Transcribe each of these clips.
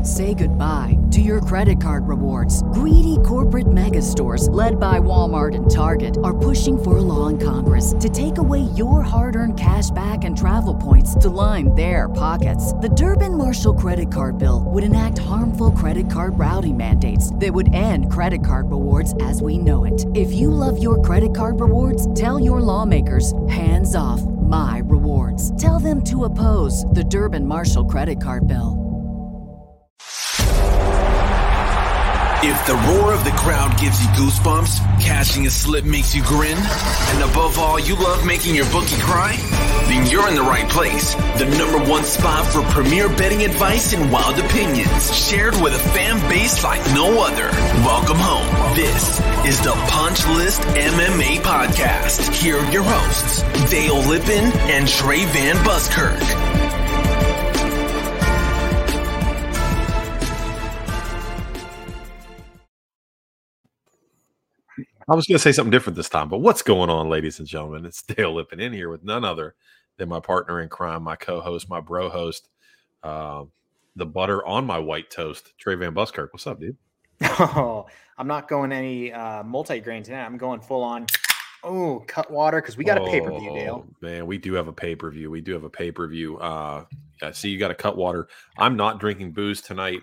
Say goodbye to your credit card rewards. Greedy corporate mega stores, led by Walmart and Target, are pushing for a law in Congress to take away your hard-earned cash back and travel points to line their pockets. The Durbin-Marshall credit card bill would enact harmful credit card routing mandates that would end credit card rewards as we know it. If you love your credit card rewards, tell your lawmakers, hands off my rewards. Tell them to oppose the Durbin-Marshall credit card bill. If the roar of the crowd gives you goosebumps, cashing a slip makes you grin, and above all, you love making your bookie cry, then you're in the right place. The #1 spot for premier betting advice and wild opinions, shared with a fan base like no other. Welcome home. This is the Punch List MMA Podcast. Here are your hosts, Dale Lippin and Trey Van Buskirk. I was going to say something different this time, but what's going on, ladies and gentlemen? It's Dale Lippin in here with none other than my partner in crime, my co-host, my bro host, the butter on my white toast, Trey Van Buskirk. What's up, dude? Oh, I'm not going any multi-grain tonight. I'm going full on, cut water because we got a pay-per-view, Dale. Man, we do have a pay-per-view. I see you got a cut water. I'm not drinking booze tonight.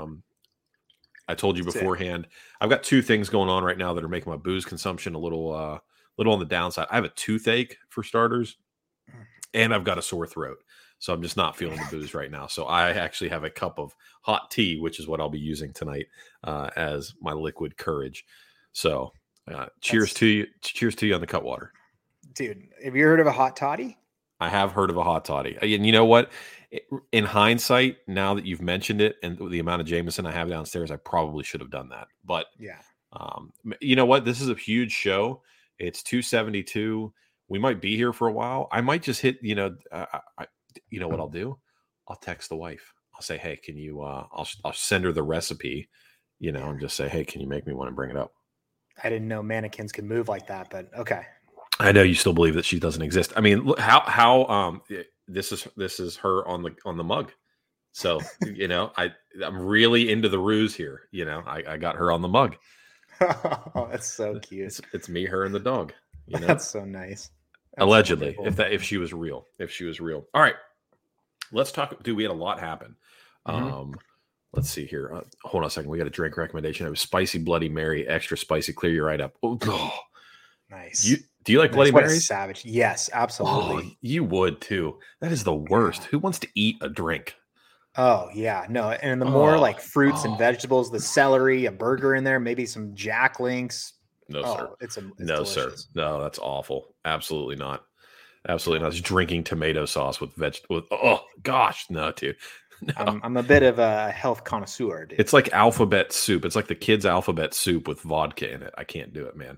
I told you beforehand, I've got two things going on right now that are making my booze consumption a little on the downside. I have a toothache for starters, and I've got a sore throat. So I'm just not feeling the booze right now. So I actually have a cup of hot tea, which is what I'll be using tonight as my liquid courage. So cheers to you. Cheers to you on the cut water. Dude, have you heard of a hot toddy? I have heard of a hot toddy. And you know what? In hindsight, now that you've mentioned it and the amount of Jameson I have downstairs, I probably should have done that. But yeah, you know what? This is a huge show. It's 272. We might be here for a while. I might just hit, you know what I'll do? I'll text the wife. I'll say, hey, can you, I'll send her the recipe, and just say, hey, can you make me one and bring it up? I didn't know mannequins could move like that, but okay. I know you still believe that she doesn't exist. I mean, look how this is her on the mug. So, I'm really into the ruse here. I got her on the mug. Oh, that's so cute. It's me, her, and the dog. That's so nice. That's allegedly, wonderful. if she was real. All right, let's talk. Dude, we had a lot happen. Mm-hmm. Let's see here. Hold on a second. We got a drink recommendation. It was spicy Bloody Mary, extra spicy. Clear you right up. Oh, nice. Do you like Bloody Mary? Savage. Yes, absolutely. Oh, you would too. That is the worst. Who wants to eat a drink? Oh yeah, no. And the more like fruits and vegetables, the celery, a burger in there, maybe some Jack Links. No, sir. It's no, delicious. Sir. No, that's awful. Absolutely not. Absolutely not. Just drinking tomato sauce with vegetables. Oh gosh, no, dude. No. I'm a bit of a health connoisseur, dude. It's like alphabet soup. It's like the kids' alphabet soup with vodka in it. I can't do it, man.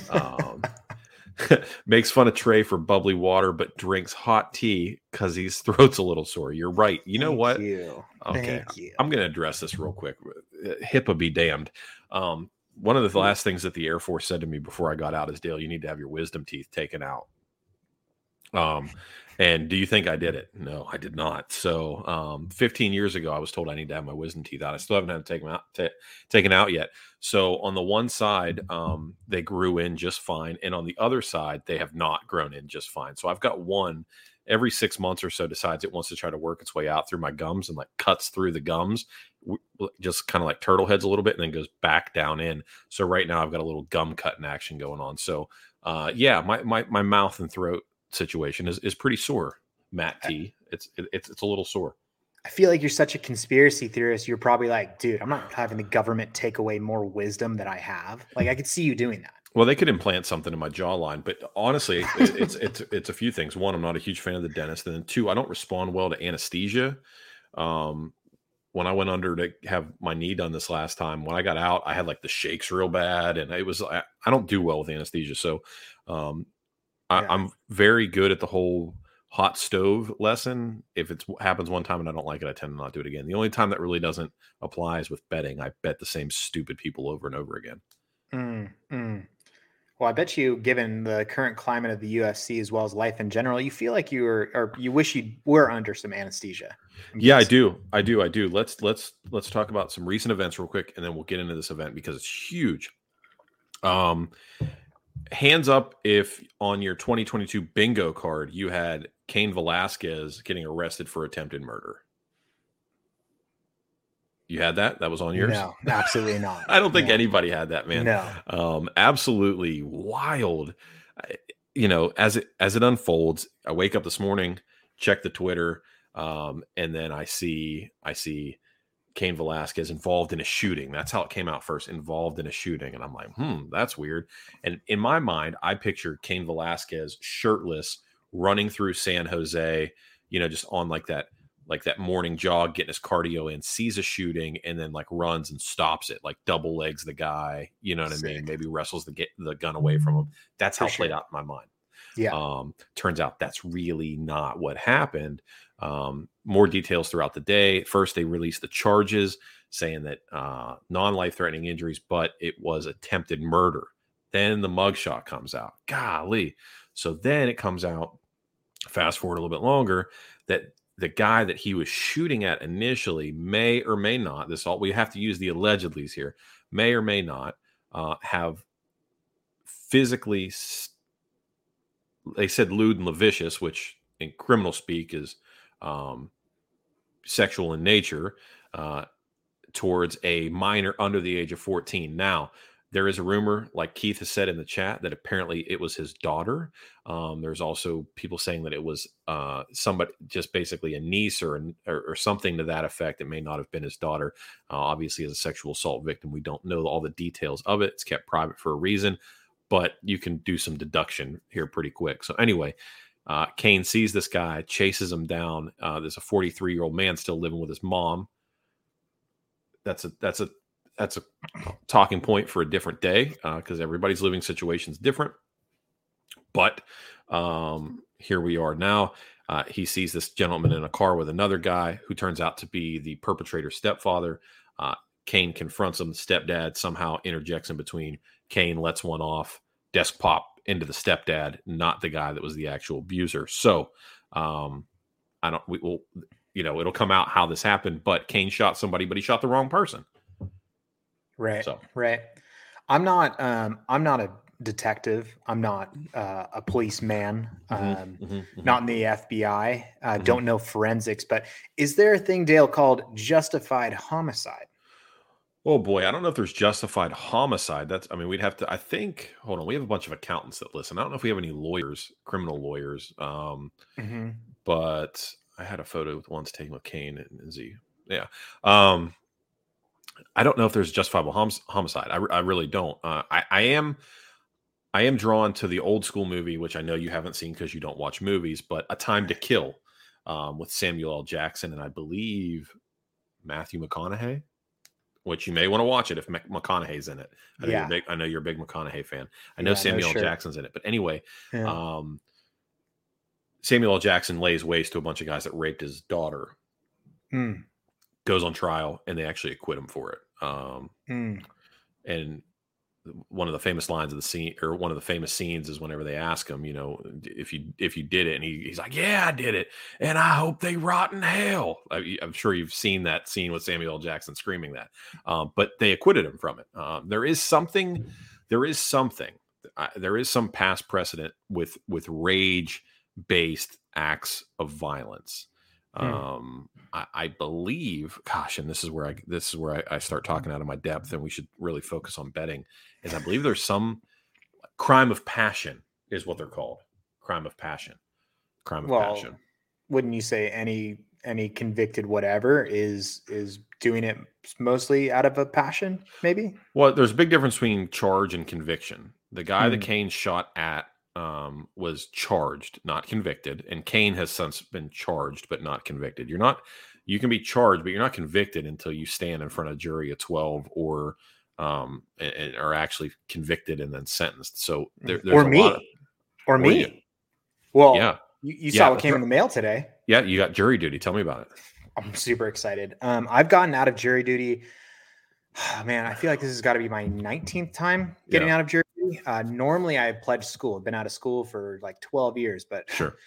Makes fun of Trey for bubbly water, but drinks hot tea because his throat's a little sore. You're right. You know what? Okay. Thank you. I'm going to address this real quick. HIPAA be damned. One of the last things that the Air Force said to me before I got out is, Dale, you need to have your wisdom teeth taken out. And do you think I did it? No, I did not. So 15 years ago, I was told I need to have my wisdom teeth out. I still haven't had to taken out yet. So on the one side, they grew in just fine. And on the other side, they have not grown in just fine. So I've got one every 6 months or so decides it wants to try to work its way out through my gums and like cuts through the gums, just kind of like turtle heads a little bit and then goes back down in. So right now I've got a little gum cutting action going on. So my mouth and throat situation is pretty sore, Matt T. It's a little sore. I feel like you're such a conspiracy theorist. You're probably like, dude, I'm not having the government take away more wisdom that I have. Like, I could see you doing that. Well, they could implant something in my jawline, but honestly, it's a few things. One, I'm not a huge fan of the dentist, and then two, I don't respond well to anesthesia. When I went under to have my knee done this last time, when I got out, I had like the shakes real bad, and I don't do well with anesthesia. So I'm very good at the whole hot stove lesson. If it happens one time and I don't like it, I tend to not do it again. The only time that really doesn't apply is with betting. I bet the same stupid people over and over again. Well, I bet you, given the current climate of the UFC as well as life in general, you feel like you wish you were under some anesthesia. Yeah, I do. Let's talk about some recent events real quick, and then we'll get into this event because it's huge. Hands up if on your 2022 bingo card you had Cain Velasquez getting arrested for attempted murder. You had that? That was on yours? No, absolutely not. I don't think anybody had that, man. No. Absolutely wild. As it unfolds, I wake up this morning, check the Twitter, and then I see Cain Velasquez involved in a shooting. That's how it came out first, involved in a shooting. And I'm like, that's weird. And in my mind, I pictured Cain Velasquez shirtless running through San Jose, just on like that morning jog, getting his cardio in, sees a shooting, and then like runs and stops it, like double legs the guy, you know what I mean? Maybe wrestles the gun away from him. That's how it played out in my mind. Yeah. Turns out that's really not what happened. More details throughout the day. First, they released the charges saying that non-life-threatening injuries, but it was attempted murder. Then the mugshot comes out. Golly. So then it comes out, fast forward a little bit longer, that the guy that he was shooting at initially may or may not, we have to use the allegedlys here, may or may not have physically, they said lewd and lascivious, which in criminal speak is sexual in nature, towards a minor under the age of 14. Now, there is a rumor, like Keith has said in the chat, that apparently it was his daughter. There's also people saying that it was somebody, just basically a niece or something to that effect. It may not have been his daughter. Obviously, as a sexual assault victim, we don't know all the details of it. It's kept private for a reason, but you can do some deduction here pretty quick. So anyway, Cain sees this guy, chases him down. There's a 43-year-old man still living with his mom. That's a talking point for a different day, because everybody's living situation is different. But here we are now. He sees this gentleman in a car with another guy who turns out to be the perpetrator's stepfather. Cain confronts him. The stepdad somehow interjects in between. Cain lets one off. Desk pop into the stepdad, not the guy that was the actual abuser. So it'll come out how this happened, but Cain shot somebody, but he shot the wrong person. Right. Right. I'm not a detective. I'm not a policeman. Not in the FBI. Don't know forensics, but is there a thing, Dale, called justified homicide? Oh boy, I don't know if there's justified homicide. We'd have to, hold on. We have a bunch of accountants that listen. I don't know if we have any lawyers, criminal lawyers. But I had a photo with ones taken with Cain and Izzy. Yeah. I don't know if there's justifiable homicide. I really don't. I am drawn to the old school movie, which I know you haven't seen because you don't watch movies, but A Time to Kill, with Samuel L. Jackson and I believe Matthew McConaughey, which you may want to watch it if McConaughey's in it. I know you're a big McConaughey fan. I know Samuel L. Jackson's in it, but anyway, Samuel L. Jackson lays waste to a bunch of guys that raped his daughter. Goes on trial, and they actually acquit him for it. And one of the famous lines of the scene, or one of the famous scenes, is whenever they ask him, if you did it, and he's like, "Yeah, I did it, and I hope they rot in hell." I'm sure you've seen that scene with Samuel L. Jackson screaming that, but they acquitted him from it. There is some past precedent with rage-based acts of violence. I believe, gosh, and this is where I start talking out of my depth, and we should really focus on betting. Is I believe there's some crime of passion is what they're called. Crime of passion. Passion. Wouldn't you say any convicted whatever is doing it mostly out of a passion? Maybe. Well, there's a big difference between charge and conviction. The guy that Cain shot at was charged, not convicted, and Cain has since been charged but not convicted. You can be charged, but you're not convicted until you stand in front of a jury of 12 or and are actually convicted and then sentenced. So there's or me. Well, yeah. You saw what came in the mail today. Yeah, you got jury duty. Tell me about it. I'm super excited. I've gotten out of jury duty. Man, I feel like this has got to be my 19th time getting out of jury duty. Normally I pledged school. I've been out of school for like 12 years, but sure.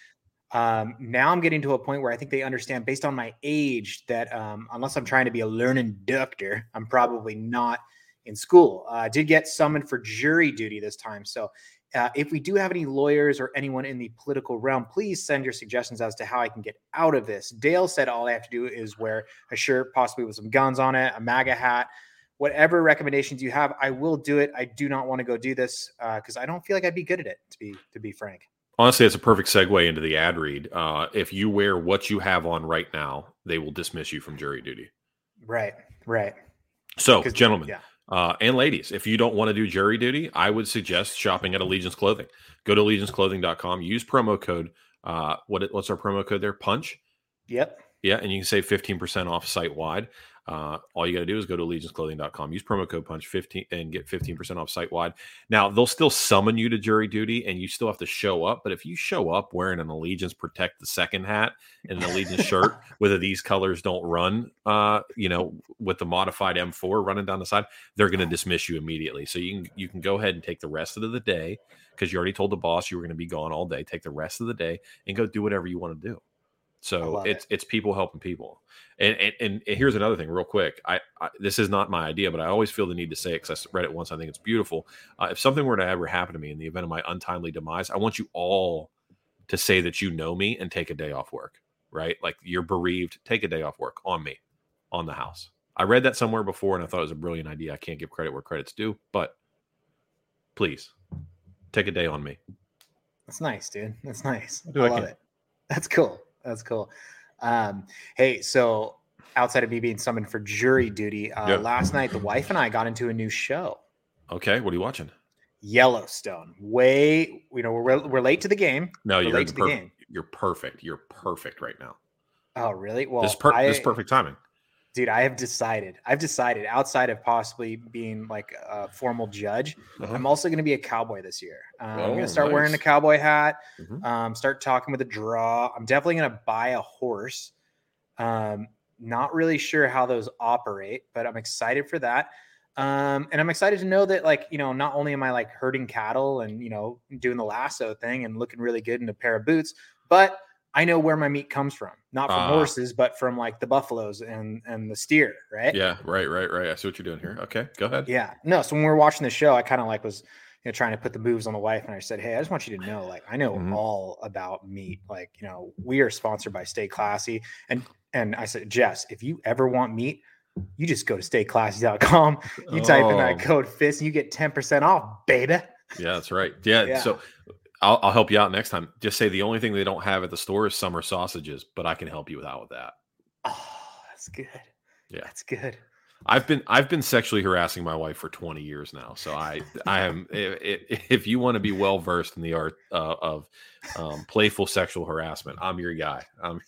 Now I'm getting to a point where I think they understand, based on my age, that unless I'm trying to be a learning doctor, I'm probably not in school. I did get summoned for jury duty this time. So if we do have any lawyers or anyone in the political realm, please send your suggestions as to how I can get out of this. Dale said all I have to do is wear a shirt, possibly with some guns on it, a MAGA hat. Whatever recommendations you have, I will do it. I do not want to go do this because I don't feel like I'd be good at it, to be frank. Honestly, it's a perfect segue into the ad read. If you wear what you have on right now, they will dismiss you from jury duty. Right. So, gentlemen and ladies, if you don't want to do jury duty, I would suggest shopping at Allegiance Clothing. Go to allegianceclothing.com. Use promo code. What's our promo code there? Punch. Yep. Yeah, and you can save 15% off site-wide. All you got to do is go to allegianceclothing.com, use promo code PUNCH15 and get 15% off site-wide. Now, they'll still summon you to jury duty, and you still have to show up. But if you show up wearing an Allegiance Protect the Second hat and an Allegiance shirt with These Colors Don't Run, with the modified M4 running down the side, they're going to dismiss you immediately. So you can go ahead and take the rest of the day, because you already told the boss you were going to be gone all day. Take the rest of the day and go do whatever you want to do. So it's people helping people. And here's another thing real quick. I this is not my idea, but I always feel the need to say it because I read it once. I think it's beautiful. If something were to ever happen to me in the event of my untimely demise, I want you all to say that you know me and take a day off work, right? Like, you're bereaved, take a day off work on me, on the house. I read that somewhere before and I thought it was a brilliant idea. I can't give credit where credit's due, but please take a day on me. That's nice, dude. That's nice. I love it. That's cool. Hey, so outside of me being summoned for jury duty, last night the wife and I got into a new show. Okay, what are you watching? Yellowstone. We're late to the game. No, you're late to the game. You're perfect. You're perfect right now. Oh, really? Well, this is perfect timing. Dude, I've decided outside of possibly being like a formal judge, I'm also going to be a cowboy this year. I'm going to start wearing a cowboy hat, start talking with a draw. I'm definitely going to buy a horse. Not really sure how those operate, but I'm excited for that. And I'm excited to know that, not only am I like herding cattle and, doing the lasso thing and looking really good in a pair of boots, but I know where my meat comes from, not from horses, but from like the buffaloes and the steer, right? Yeah, right. I see what you're doing here. Okay, go ahead. Yeah, no. So when we were watching the show, I kind of was, trying to put the moves on the wife, and I said, "Hey, I just want you to know, I know all about meat. We are sponsored by Stay Classy, and I said, Jess, if you ever want meat, you just go to stayclassy.com. You type in that code FIST, and you get 10% off, baby." Yeah, that's right. Yeah. So I'll help you out next time. Just say the only thing they don't have at the store is summer sausages, but I can help you out with that. Oh, that's good. Yeah, that's good. I've been sexually harassing my wife for 20 years now. So I am, if you want to be well versed in the art of playful sexual harassment, I'm your guy.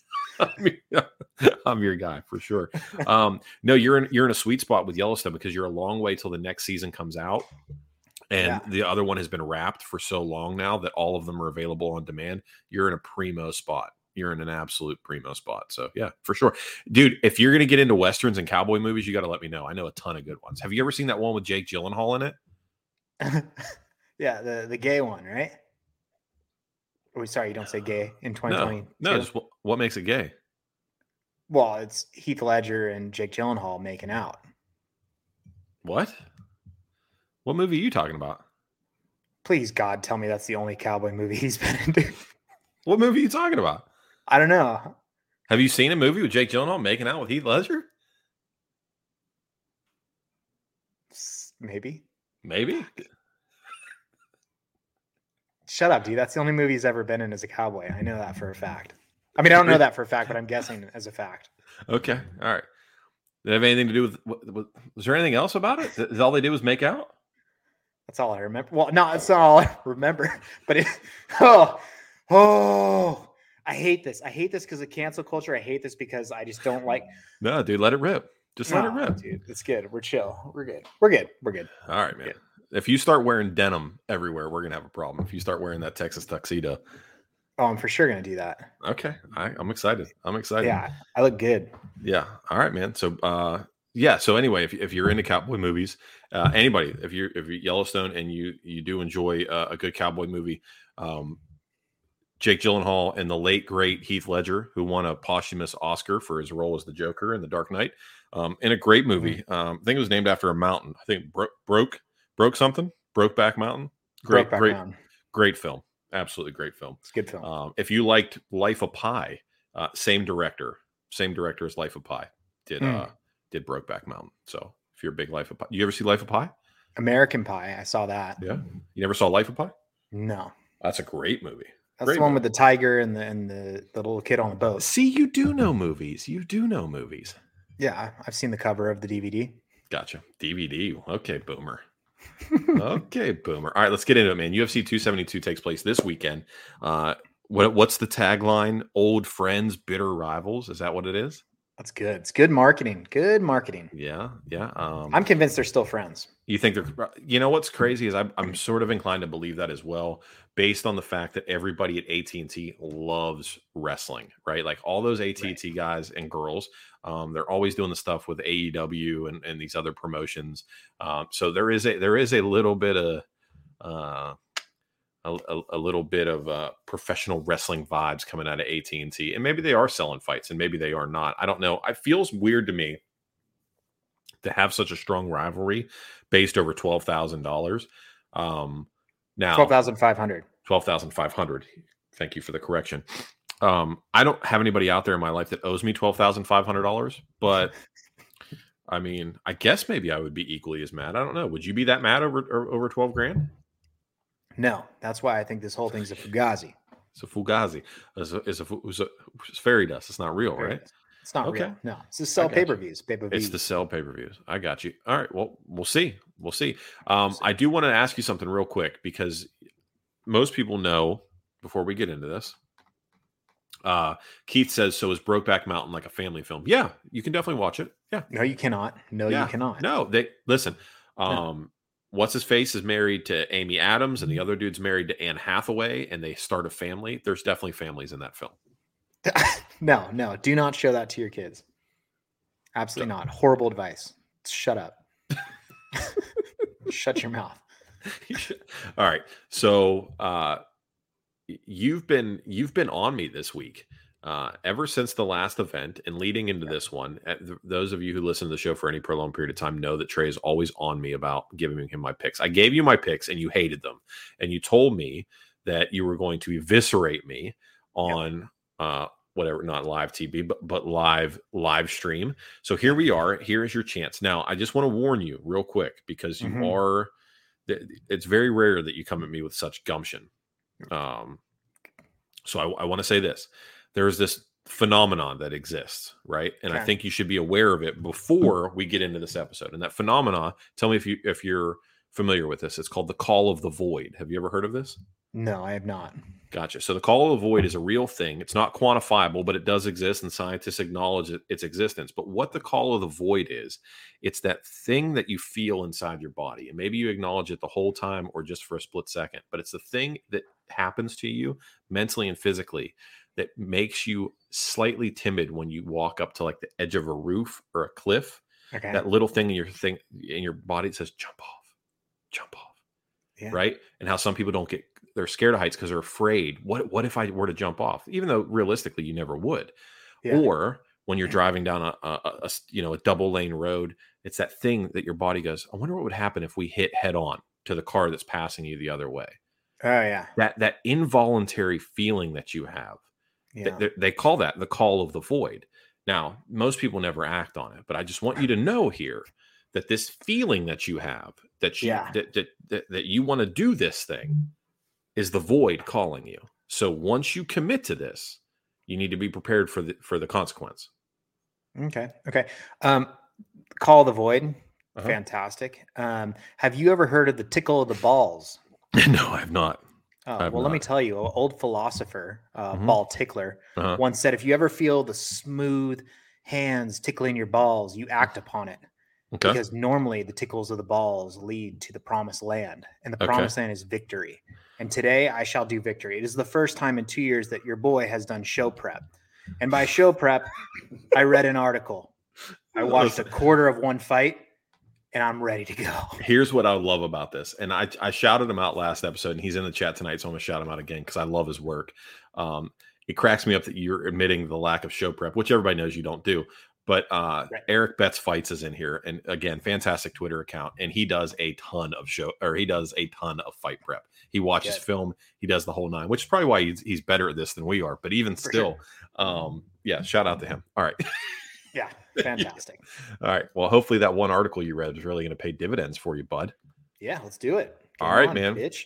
I'm your guy for sure. No, you're in a sweet spot with Yellowstone because you're a long way till the next season comes out. And the other one has been wrapped for so long now that all of them are available on demand. You're in a primo spot. You're in an absolute primo spot. So yeah, for sure. Dude, if you're going to get into Westerns and cowboy movies, you got to let me know. I know a ton of good ones. Have you ever seen that one with Jake Gyllenhaal in it? Yeah. The gay one, right? Oh, sorry. You don't say gay in 2020. No, just what makes it gay? Well, it's Heath Ledger and Jake Gyllenhaal making out. What? What movie are you talking about? Please, God, tell me that's the only cowboy movie he's been into. What movie are you talking about? I don't know. Have you seen a movie with Jake Gyllenhaal making out with Heath Ledger? Maybe. Shut up, dude. That's the only movie he's ever been in as a cowboy. I know that for a fact. I mean, I don't know that for a fact, but I'm guessing as a fact. Okay. All right. Did it have anything to do with was there anything else about it? Is all they did was make out? That's all I remember. Well, no, it's not all I remember. But I hate this. I hate this because of cancel culture. I hate this because I just don't like. No, dude, let it rip. Just let it rip, dude. It's good. We're chill. We're good. All right, man. If you start wearing denim everywhere, we're gonna have a problem. If you start wearing that Texas tuxedo. Oh, I'm for sure gonna do that. Okay, I'm excited. Yeah, I look good. Yeah. All right, man. So, So anyway, if you're into cowboy movies, anybody, if you're Yellowstone and you do enjoy a good cowboy movie, Jake Gyllenhaal and the late great Heath Ledger, who won a posthumous Oscar for his role as the Joker in The Dark Knight, in a great movie. I think it was named after a mountain. I think Brokeback Mountain. Great film. Absolutely great film. It's a good film. If you liked Life of Pi, same director as Life of Pi did Brokeback Mountain. So if you're a big Life of Pi, you ever see Life of Pi? American Pie. I saw that. Yeah. You never saw Life of Pi? No. That's a great movie. That's the one with the tiger and the little kid on the boat. See, you do know movies. Yeah, I've seen the cover of the DVD. Gotcha. DVD. Okay, boomer. Okay, boomer. All right, let's get into it, man. UFC 272 takes place this weekend. What's the tagline? Old friends, bitter rivals. Is that what it is? That's good. It's good marketing. Good marketing. Yeah. I'm convinced they're still friends. You think they're? You know what's crazy is I'm sort of inclined to believe that as well, based on the fact that everybody at AT&T loves wrestling, right? Like all those AT&T guys and girls, they're always doing the stuff with AEW and these other promotions. So there is a little bit of a little bit of professional wrestling vibes coming out of AT&T, and maybe they are selling fights, and maybe they are not. I don't know. It feels weird to me to have such a strong rivalry based over $12,000. Now $12,500. Thank you for the correction. I don't have anybody out there in my life that owes me $12,500, but I mean, I guess maybe I would be equally as mad. I don't know. Would you be that mad over 12 grand? No, that's why I think this whole thing's a fugazi. It's a fugazi. It's fairy dust. It's not real, right? It's not real. No, it's to sell pay-per-views. It's to sell pay-per-views. I got you. All right. Well, we'll see. I do want to ask you something real quick, because most people know, before we get into this, Keith says, so is Brokeback Mountain like a family film? Yeah, you can definitely watch it. Yeah. No, you cannot. You cannot. No, listen. What's his face is married to Amy Adams, and the other dude's married to Anne Hathaway, and they start a family. There's definitely families in that film. No, do not show that to your kids. Absolutely not. Horrible advice. Shut up. Shut your mouth. All right. So you've been on me this week. Ever since the last event and leading into this one. Those of you who listen to the show for any prolonged period of time know that Trey is always on me about giving him my picks. I gave you my picks and you hated them, and you told me that you were going to eviscerate me on whatever, not live TV, but live stream. So here we are. Here is your chance. Now, I just want to warn you real quick, because it's very rare that you come at me with such gumption. So I want to say this. There's this phenomenon that exists, right? And I think you should be aware of it before we get into this episode. And that phenomena, tell me if you're familiar with this. It's called the call of the void. Have you ever heard of this? No, I have not. Gotcha. So the call of the void is a real thing. It's not quantifiable, but it does exist, and scientists acknowledge its existence. But what the call of the void is, it's that thing that you feel inside your body. And maybe you acknowledge it the whole time or just for a split second, but it's the thing that happens to you mentally and physically that makes you slightly timid when you walk up to like the edge of a roof or a cliff. Okay. That little thing in your body that says, jump off. Yeah. Right. And how some people they're scared of heights because they're afraid. What if I were to jump off? Even though realistically you never would. Yeah. Or when you're driving down a double lane road, it's that thing that your body goes, I wonder what would happen if we hit head on to the car that's passing you the other way. Oh yeah. That involuntary feeling that you have. Yeah. They call that the call of the void. Now, most people never act on it, but I just want you to know here that this feeling that you have, that you want to do this thing, is the void calling you. So once you commit to this, you need to be prepared for the consequence. Okay. Call of the void. Fantastic. Have you ever heard of the tickle of the balls? No, I have not. Let me tell you, an old philosopher, ball tickler, once said, if you ever feel the smooth hands tickling your balls, you act upon it. Okay. Because normally the tickles of the balls lead to the promised land, and the promised land is victory. And today I shall do victory. It is the first time in 2 years that your boy has done show prep. And by show prep, I read an article. I watched a quarter of one fight, and I'm ready to go. Here's what I love about this. And I shouted him out last episode, and he's in the chat tonight, so I'm going to shout him out again because I love his work. It cracks me up that you're admitting the lack of show prep, which everybody knows you don't do. But right. Eric Betts Fights is in here, and again, fantastic Twitter account, and he does a ton of fight prep. He watches film, he does the whole nine, which is probably why he's better at this than we are. But even still, shout out to him. All right. Yeah, fantastic. All right. Well, hopefully that one article you read is really going to pay dividends for you, bud. Yeah, let's do it. All right, man. Bitch.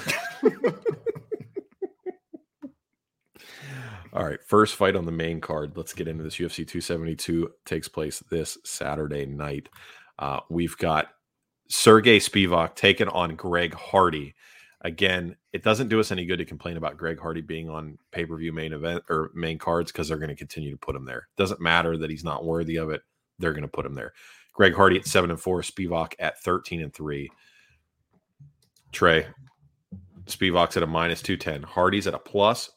All right, first fight on the main card. Let's get into this. UFC 272 takes place this Saturday night. We've got Sergey Spivak taking on Greg Hardy. Again, it doesn't do us any good to complain about Greg Hardy being on pay-per-view main event or main cards because they're going to continue to put him there. Doesn't matter that he's not worthy of it. They're going to put him there. Greg Hardy at 7-4, Spivak at 13-3. Trey, Spivak's at a -210. Hardy's at a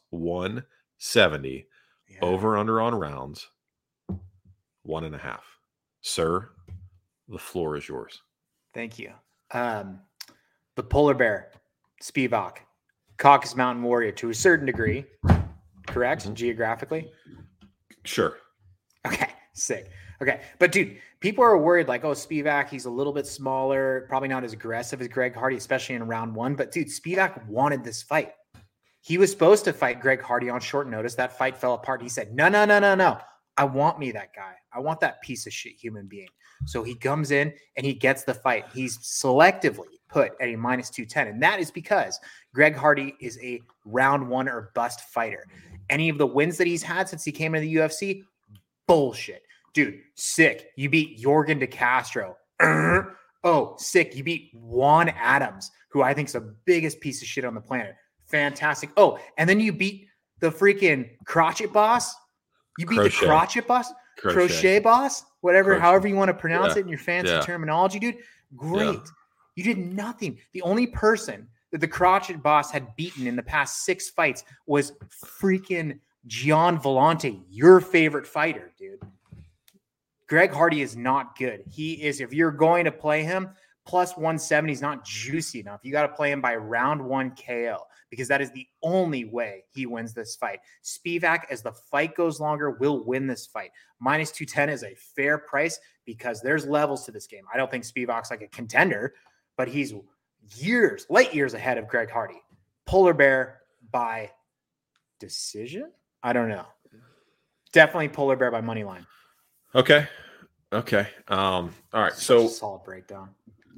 +170. Over under on rounds 1.5. Sir, the floor is yours. Thank you. The polar bear, Spivak, Caucasus Mountain Warrior to a certain degree, correct? Mm-hmm. Geographically? Sure. Okay, sick. Okay, but dude, people are worried like, oh, Spivak, he's a little bit smaller, probably not as aggressive as Greg Hardy, especially in round one. But dude, Spivak wanted this fight. He was supposed to fight Greg Hardy on short notice. That fight fell apart. He said, no. I want me that guy. I want that piece of shit human being. So he comes in and he gets the fight. He's selectively put at a -210. And that is because Greg Hardy is a round one or bust fighter. Any of the wins that he's had since he came into the UFC, bullshit. Dude, sick. You beat Jorgen De Castro. Oh, sick. You beat Juan Adams, who I think is the biggest piece of shit on the planet. Fantastic. Oh, and then you beat the freaking crotchet boss. You beat the crotchet boss, crochet boss, whatever, however you want to pronounce it in your fancy terminology, dude. Great. Yeah. You did nothing. The only person that the crotchet boss had beaten in the past 6 fights was freaking Gian Vellante, your favorite fighter, dude. Greg Hardy is not good. He is, if you're going to play him, +170 is not juicy enough. You got to play him by round 1 KO because that is the only way he wins this fight. Spivak, as the fight goes longer, will win this fight. -210 is a fair price because there's levels to this game. I don't think Spivak's like a contender, but he's late years ahead of Greg Hardy. Polar bear by decision? I don't know. Definitely polar bear by money line. Okay. All right. So solid breakdown.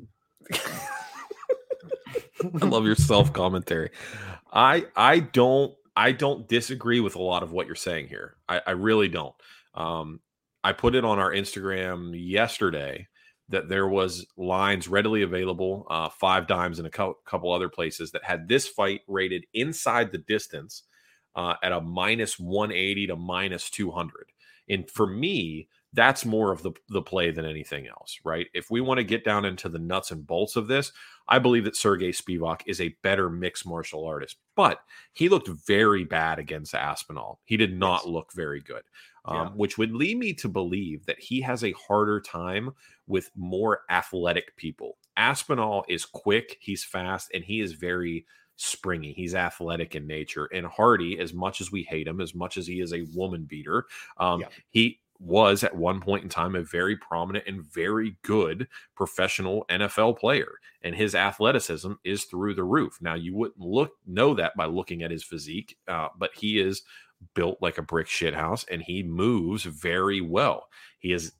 I love your self-commentary. I don't disagree with a lot of what you're saying here. I really don't. I put it on our Instagram yesterday that there was lines readily available, 5 Dimes and a couple other places that had this fight rated inside the distance at a -180 to -200. And for me, that's more of the play than anything else, right? If we want to get down into the nuts and bolts of this, I believe that Sergey Spivak is a better mixed martial artist, but he looked very bad against Aspinall. He did not look very good, which would lead me to believe that he has a harder time with more athletic people. Aspinall is quick, he's fast, and he is very springy. He's athletic in nature. And Hardy, as much as we hate him, as much as he is a woman beater, he was at one point in time a very prominent and very good professional NFL player, and his athleticism is through the roof. Now, you wouldn't know that by looking at his physique, but he is built like a brick shithouse, and he moves very well. He is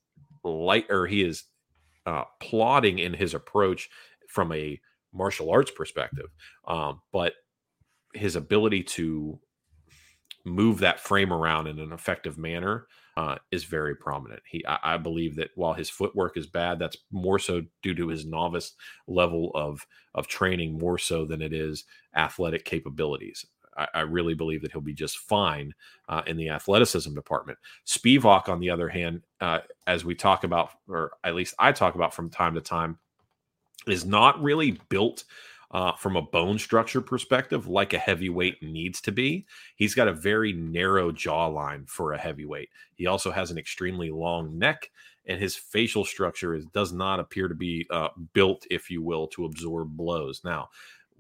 plodding in his approach from a martial arts perspective, but his ability to move that frame around in an effective manner is very prominent. I believe that while his footwork is bad, that's more so due to his novice level of training, more so than it is athletic capabilities. I really believe that he'll be just fine in the athleticism department. Spivak, on the other hand, as we talk about, or at least I talk about from time to time, is not really built from a bone structure perspective like a heavyweight needs to be. He's got a very narrow jawline for a heavyweight. He also has an extremely long neck, and his facial structure does not appear to be built, if you will, to absorb blows. Now,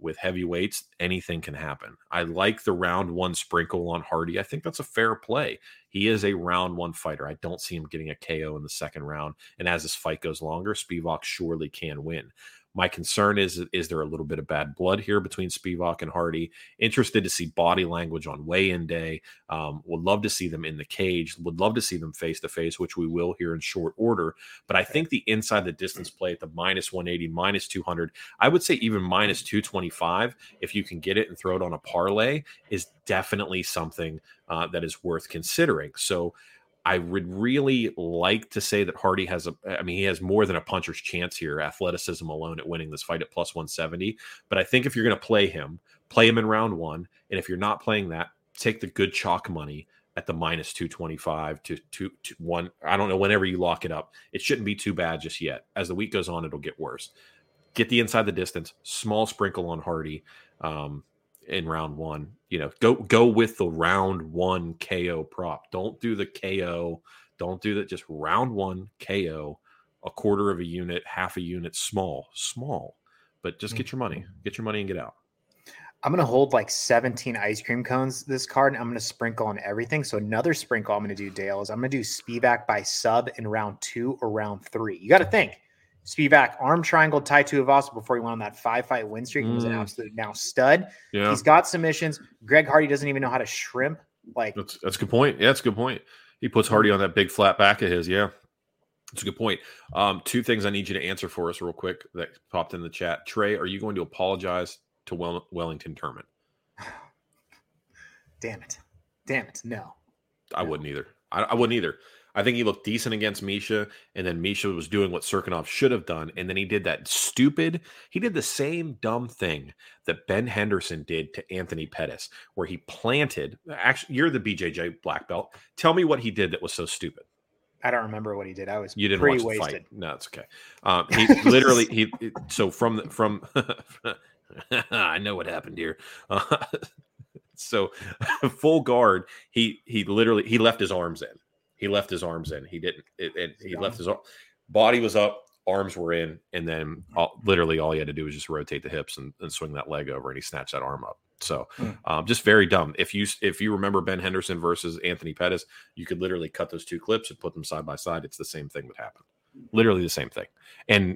with heavyweights, anything can happen. I like the round 1 sprinkle on Hardy. I think that's a fair play. He is a round 1 fighter. I don't see him getting a KO in the second round. And as this fight goes longer, Spivak surely can win. My concern is there a little bit of bad blood here between Spivak and Hardy? Interested to see body language on weigh-in day. Would love to see them in the cage. Would love to see them face-to-face, which we will here in short order. But I think the inside the distance play at the -180, -200, I would say even -225, if you can get it and throw it on a parlay, is definitely something that is worth considering. So I would really like to say that Hardy has he has more than a puncher's chance here, athleticism alone, at winning this fight at +170. But I think if you're going to play him in round 1. And if you're not playing that, take the good chalk money at the -225 to 1. I don't know, whenever you lock it up. It shouldn't be too bad just yet. As the week goes on, it'll get worse. Get the inside the distance, small sprinkle on Hardy. In round 1, go with the round 1 KO prop. Don't do the KO. Don't do that. Just round 1 KO, a quarter of a unit, half a unit, small, but just get your money and get out. I'm going to hold like 17 ice cream cones this card, and I'm going to sprinkle on everything. So another sprinkle I'm going to do, Dale, is I'm going to do Spivak by sub in round 2 or round 3. You got to think. Spivak arm triangle Tai Tuivasa before he went on that 5-fight win streak. He was an absolute now stud. Yeah. He's got submissions. Greg Hardy doesn't even know how to shrimp. Like that's a good point. Yeah, that's a good point. He puts Hardy on that big flat back of his. Yeah, that's a good point. 2 things I need you to answer for us real quick that popped in the chat. Trey, are you going to apologize to Wellington Turman? Damn it. No. I wouldn't either. I wouldn't either. I think he looked decent against Misha, and then Misha was doing what Cirkunov should have done, and then he did the same dumb thing that Ben Henderson did to Anthony Pettis, where he planted. Actually, you're the BJJ black belt. Tell me what he did that was so stupid. I don't remember what he did. You didn't watch the fight. No, it's okay. He literally so from I know what happened here. So full guard, he left his arms in. He left his arms in. He didn't. He left his body was up, arms were in, and then literally all he had to do was just rotate the hips and swing that leg over, and he snatched that arm up. So just very dumb. If you remember Ben Henderson versus Anthony Pettis, you could literally cut those 2 clips and put them side by side. It's the same thing that happened. Literally the same thing. And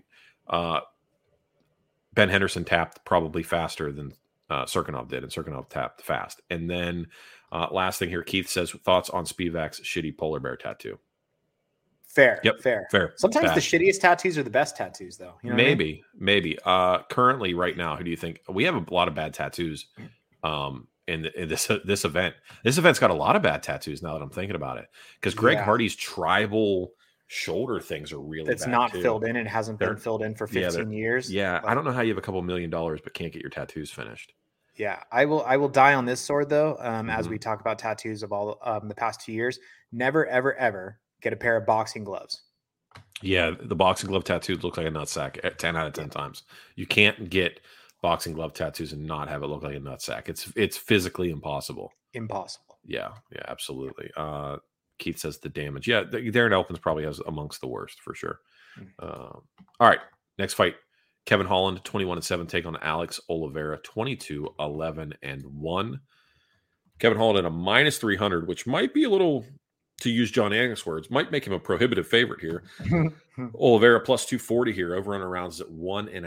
Ben Henderson tapped probably faster than Cirkunov did, and Cirkunov tapped fast. And then last thing here, Keith says, thoughts on Spivak's shitty polar bear tattoo. Fair. Yep. Fair. Sometimes the shittiest tattoos are the best tattoos, though. You know maybe. Currently, right now, who do you think? We have a lot of bad tattoos in this event. This event's got a lot of bad tattoos now that I'm thinking about it. Because Greg Hardy's tribal shoulder things are really bad. It's not filled in and hasn't been filled in for 15 years. Yeah. I don't know how you have a couple $1 million but can't get your tattoos finished. Yeah, I will die on this sword though. As we talk about tattoos of all the past 2 years, never ever get a pair of boxing gloves. Yeah, the boxing glove tattoos look like a nutsack 10 out of 10 times. You can't get boxing glove tattoos and not have it look like a nutsack. It's physically impossible. Yeah, absolutely. Keith says the damage. Yeah, Darren Elkins probably has amongst the worst for sure. All right, next fight. Kevin Holland, 21-7, take on Alex Oliveira, 22-11-1. Kevin Holland at a -300, which might be a little, to use John Anik's words, might make him a prohibitive favorite here. Oliveira +240 here, over under rounds at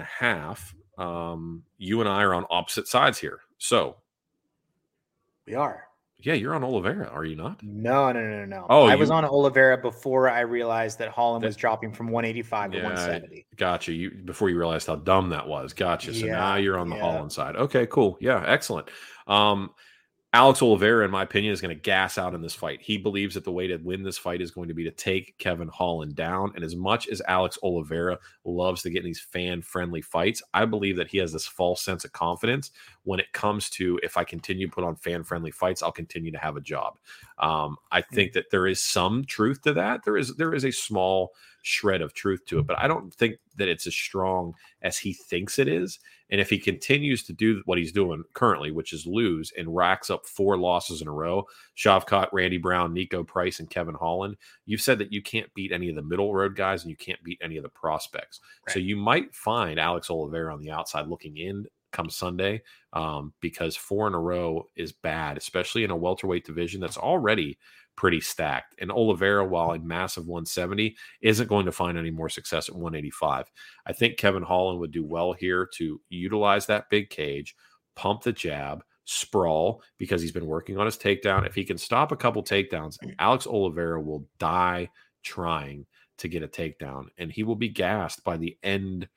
1.5. You and I are on opposite sides here. So we are. Yeah, you're on Oliveira, are you not? No. Oh, I was on Oliveira before I realized that Holland was dropping from 185 to 170. Gotcha. Before you realized how dumb that was. Gotcha. So now you're on the Holland side. Okay, cool. Yeah, excellent. Alex Oliveira, in my opinion, is going to gas out in this fight. He believes that the way to win this fight is going to be to take Kevin Holland down. And as much as Alex Oliveira loves to get in these fan-friendly fights, I believe that he has this false sense of confidence when it comes to, if I continue to put on fan-friendly fights, I'll continue to have a job. I think that there is some truth to that. There is a small shred of truth to it, but I don't think that it's as strong as he thinks it is. And if he continues to do what he's doing currently, which is lose and racks up 4 losses in a row, Shavkat, Randy Brown, Nico Price, and Kevin Holland, you've said that you can't beat any of the middle road guys and you can't beat any of the prospects. Right. So you might find Alex Oliveira on the outside looking in come Sunday, because 4 in a row is bad, especially in a welterweight division that's already pretty stacked. And Oliveira, while a massive 170, isn't going to find any more success at 185. I think Kevin Holland would do well here to utilize that big cage, pump the jab, sprawl, because he's been working on his takedown. If he can stop a couple takedowns, Alex Oliveira will die trying to get a takedown, and he will be gassed by the end.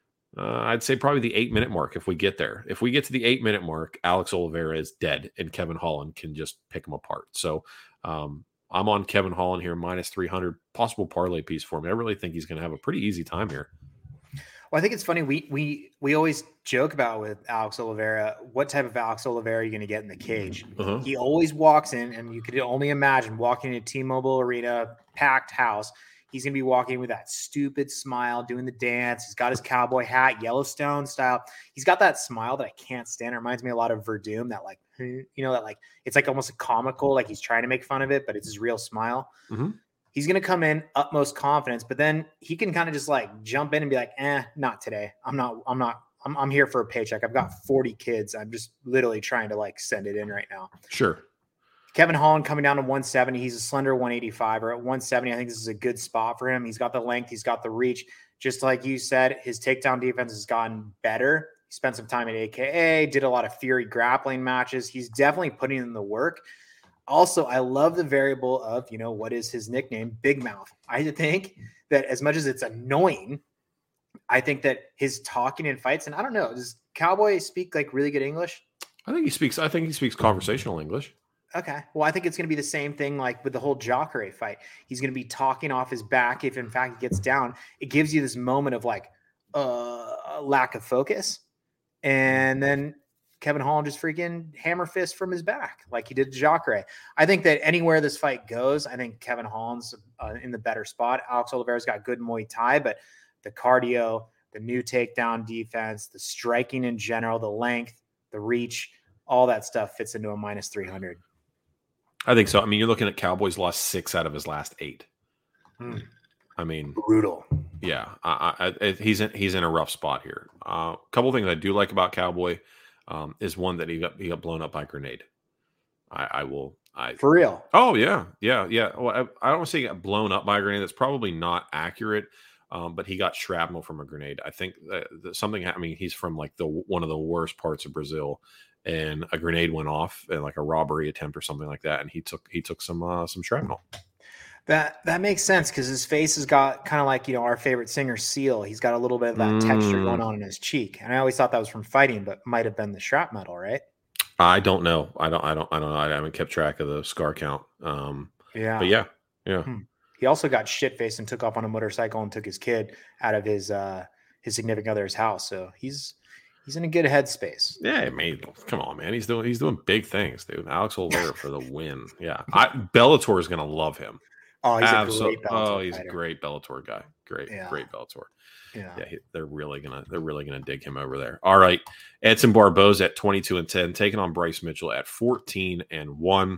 I'd say probably the 8-minute mark. If we get there, if we get to the 8-minute mark, Alex Oliveira is dead and Kevin Holland can just pick him apart. So I'm on Kevin Holland here, minus 300, possible parlay piece for me. I really think he's going to have a pretty easy time here. Well, I think it's funny. We always joke about with Alex Oliveira, what type of Alex Oliveira are you going to get in the cage? He always walks in, and you could only imagine walking into T-Mobile Arena, packed house. He's going to be walking with that stupid smile, doing the dance. He's got his cowboy hat, Yellowstone style. He's got that smile that I can't stand. It reminds me a lot of Verdum, that like, that like, it's like almost a comical, like he's trying to make fun of it, but it's his real smile. He's going to come in utmost confidence, but then he can kind of just like jump in and be like, not today. I'm here for a paycheck. I've got 40 kids. I'm just literally trying to like send it in right now. Sure. Kevin Holland coming down to 170. He's a slender 185, or at 170. I think this is a good spot for him. He's got the length. He's got the reach. Just like you said, his takedown defense has gotten better. He spent some time at AKA, did a lot of Fury grappling matches. He's definitely putting in the work. Also, I love the variable of, what is his nickname? Big Mouth. I think that as much as it's annoying, I think that his talking in fights, and I don't know, does Cowboy speak like really good English? I think he speaks conversational English. Okay. Well, I think it's going to be the same thing like with the whole Jacare fight. He's going to be talking off his back. If in fact he gets down, it gives you this moment of like lack of focus. And then Kevin Holland just freaking hammer fist from his back like he did to Jacare. I think that anywhere this fight goes, I think Kevin Holland's in the better spot. Alex Oliveira's got good Muay Thai, but the cardio, the new takedown defense, the striking in general, the length, the reach, all that stuff fits into a minus 300. I think so. I mean, you're looking at Cowboys lost 6 out of his last 8. I mean, brutal. Yeah, he's in a rough spot here. A couple of things I do like about Cowboy is one that he got blown up by a grenade. For real? Oh yeah. Well, I don't want to say he got blown up by a grenade. That's probably not accurate. But he got shrapnel from a grenade. I think that something. I mean, he's from like one of the worst parts of Brazil. And a grenade went off in like a robbery attempt or something like that, and he took some shrapnel. That makes sense because his face has got kind of like our favorite singer Seal. He's got a little bit of that texture going on in his cheek, and I always thought that was from fighting, but might have been the shrapnel, right? I don't know. I don't know. I haven't kept track of the scar count. But yeah. He also got shit faced and took off on a motorcycle and took his kid out of his significant other's house. So he's in a good headspace. Yeah, come on, man. He's doing big things, dude. Alex Oliveira for the win. Yeah, Bellator is gonna love him. Oh, he's a great Bellator he's a great Bellator guy. Great Bellator. Yeah, they're really gonna dig him over there. All right, Edson Barboza at 22-10, taking on Bryce Mitchell at 14-1. All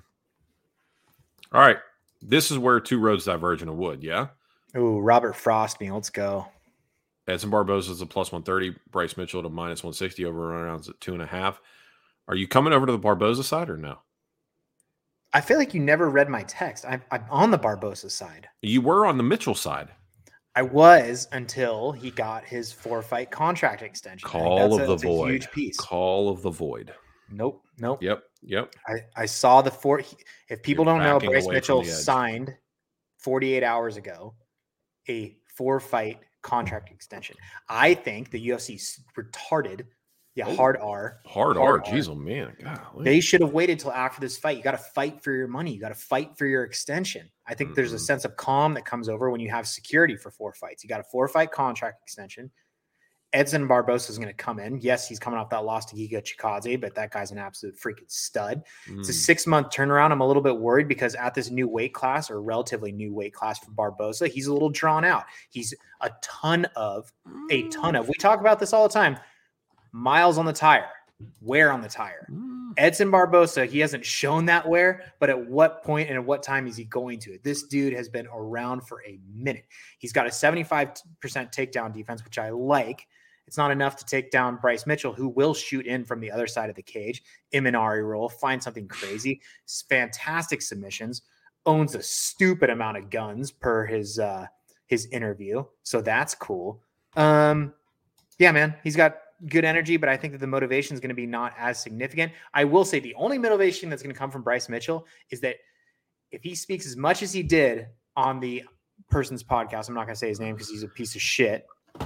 right, this is where two roads diverge in a wood. Yeah. Ooh, Robert Frost me. Let's go. Edson Barboza is a plus 130. Bryce Mitchell to minus 160 over rounds at 2.5. Are you coming over to the Barboza side or no? I feel like you never read my text. I'm on the Barboza side. You were on the Mitchell side. I was until he got his 4-fight contract extension. Call of the void. A huge piece. Call of the void. Nope. Yep. I saw the 4. If people don't know, Bryce Mitchell signed 48 hours ago a 4-fight contract extension. I think the UFC's retarded. Yeah, hard R. Jeez, oh man. Golly. They should have waited till after this fight. You got to fight for your money. You got to fight for your extension. I think there's a sense of calm that comes over when you have security for 4 fights. You got a 4-fight contract extension. Edson Barboza is going to come in. Yes, he's coming off that loss to Giga Chikadze, but that guy's an absolute freaking stud. It's a 6-month turnaround. I'm a little bit worried because at this new weight class, or relatively new weight class for Barboza, he's a little drawn out. He's a ton of. We talk about this all the time. Miles on the tire, wear on the tire. Edson Barboza, he hasn't shown that wear, but at what point and at what time is he going to it? This dude has been around for a minute. He's got a 75% takedown defense, which I like. It's not enough to take down Bryce Mitchell, who will shoot in from the other side of the cage, Imanari roll, find something crazy, fantastic submissions, owns a stupid amount of guns per his interview. So that's cool. Yeah, man, he's got good energy, but I think that the motivation is going to be not as significant. I will say the only motivation that's going to come from Bryce Mitchell is that if he speaks as much as he did on the person's podcast, I'm not going to say his name because he's a piece of shit.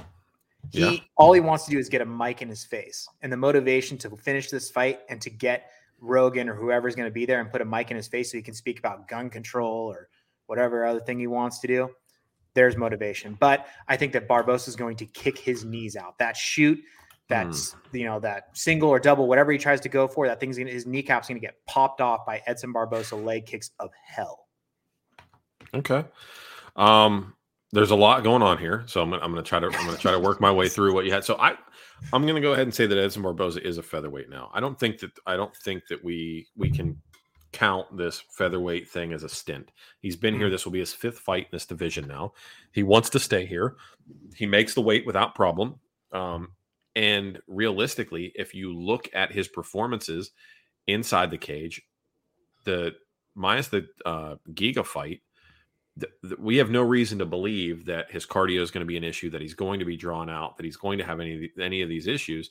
All he wants to do is get a mic in his face, and the motivation to finish this fight and to get Rogan or whoever's going to be there and put a mic in his face so he can speak about gun control or whatever other thing he wants to do. There's motivation. But I think that Barbosa is going to kick his knees out. That shoot, that's that single or double, whatever he tries to go for, that thing's his kneecap's going to get popped off by Edson Barbosa leg kicks of hell. Okay. There's a lot going on here, so I'm going to try to work my way through what you had. So I'm going to go ahead and say that Edson Barbosa is a featherweight now. I don't think that we can count this featherweight thing as a stint. He's been here. This will be his 5th fight in this division now. He wants to stay here. He makes the weight without problem. And realistically, if you look at his performances inside the cage, minus the Giga fight, we have no reason to believe that his cardio is going to be an issue, that he's going to be drawn out, that he's going to have any of these issues.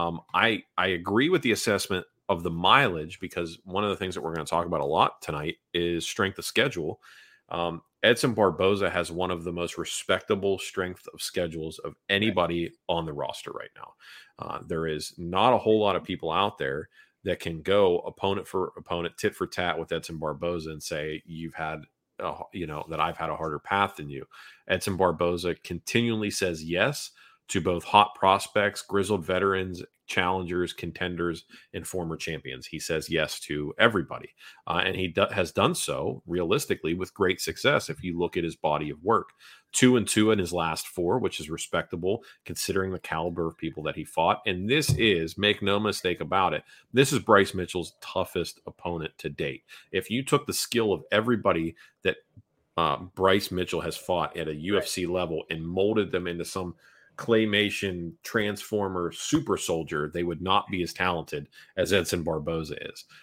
I agree with the assessment of the mileage, because one of the things that we're going to talk about a lot tonight is strength of schedule. Edson Barbosa has one of the most respectable strength of schedules of anybody on the roster right now. There is not a whole lot of people out there that can go opponent for opponent, tit for tat with Edson Barbosa and say, you've had that I've had a harder path than you. Edson Barbosa continually says yes to both hot prospects, grizzled veterans, challengers, contenders, and former champions. He says yes to everybody. And he has done so realistically with great success. If you look at his body of work, 2-2 in his last 4, which is respectable considering the caliber of people that he fought. And this is, make no mistake about it, this is Bryce Mitchell's toughest opponent to date. If you took the skill of everybody that Bryce Mitchell has fought at a UFC level and molded them into some claymation transformer super soldier, they would not be as talented as Edson Barbosa is.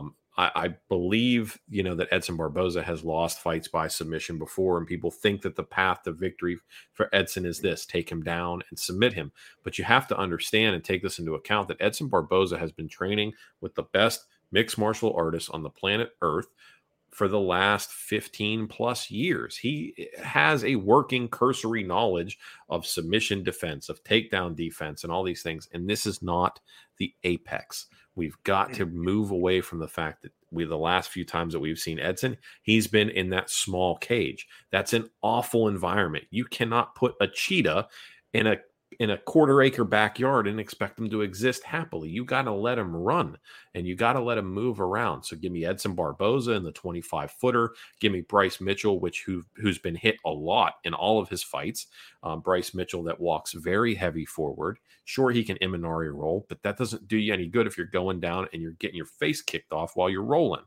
I believe, that Edson Barbosa has lost fights by submission before, and people think that the path to victory for Edson is this: take him down and submit him. But you have to understand and take this into account that Edson Barbosa has been training with the best mixed martial artists on the planet Earth for the last 15 plus years. He has a working cursory knowledge of submission defense, of takedown defense, and all these things. And this is not the apex. We've got to move away from the fact that the last few times that we've seen Edson, he's been in that small cage. That's an awful environment. You cannot put a cheetah in a quarter-acre backyard and expect them to exist happily. You got to let them run, and you got to let them move around. So give me Edson Barbosa in the 25-footer. Give me Bryce Mitchell, who's been hit a lot in all of his fights. Bryce Mitchell that walks very heavy forward. Sure, he can Imanari roll, but that doesn't do you any good if you're going down and you're getting your face kicked off while you're rolling.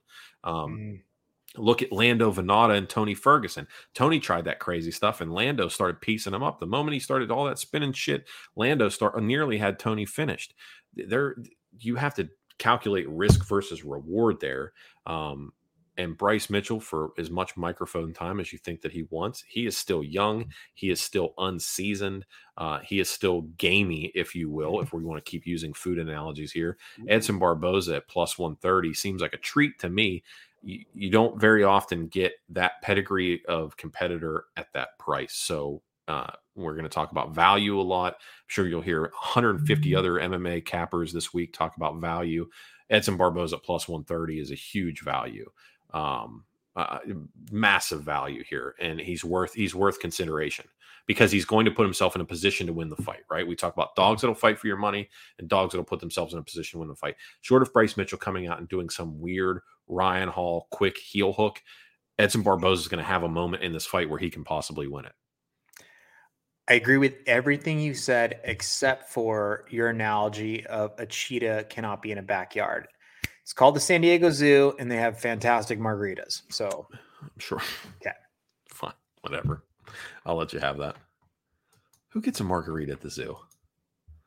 Look at Lando Venata and Tony Ferguson. Tony tried that crazy stuff, and Lando started piecing him up. The moment he started all that spinning shit, Lando nearly had Tony finished. You have to calculate risk versus reward there. And Bryce Mitchell, for as much microphone time as you think that he wants, he is still young. He is still unseasoned. He is still gamey, if you will, if we want to keep using food analogies here. Edson Barbosa at plus 130 seems like a treat to me. You don't very often get that pedigree of competitor at that price. So we're going to talk about value a lot. I'm sure you'll hear 150 other MMA cappers this week talk about value. Edson Barbosa at plus 130 is a huge value, massive value here. And he's worth consideration because he's going to put himself in a position to win the fight, right? We talk about dogs that'll fight for your money and dogs that'll put themselves in a position to win the fight. Short of Bryce Mitchell coming out and doing some weird Ryan Hall quick heel hook, Edson Barbosa is going to have a moment in this fight where he can possibly win it. I agree with everything you said, except for your analogy of a cheetah cannot be in a backyard. It's called the San Diego Zoo, and they have fantastic margaritas. So, sure. Okay. Fine. Whatever. I'll let you have that. Who gets a margarita at the zoo?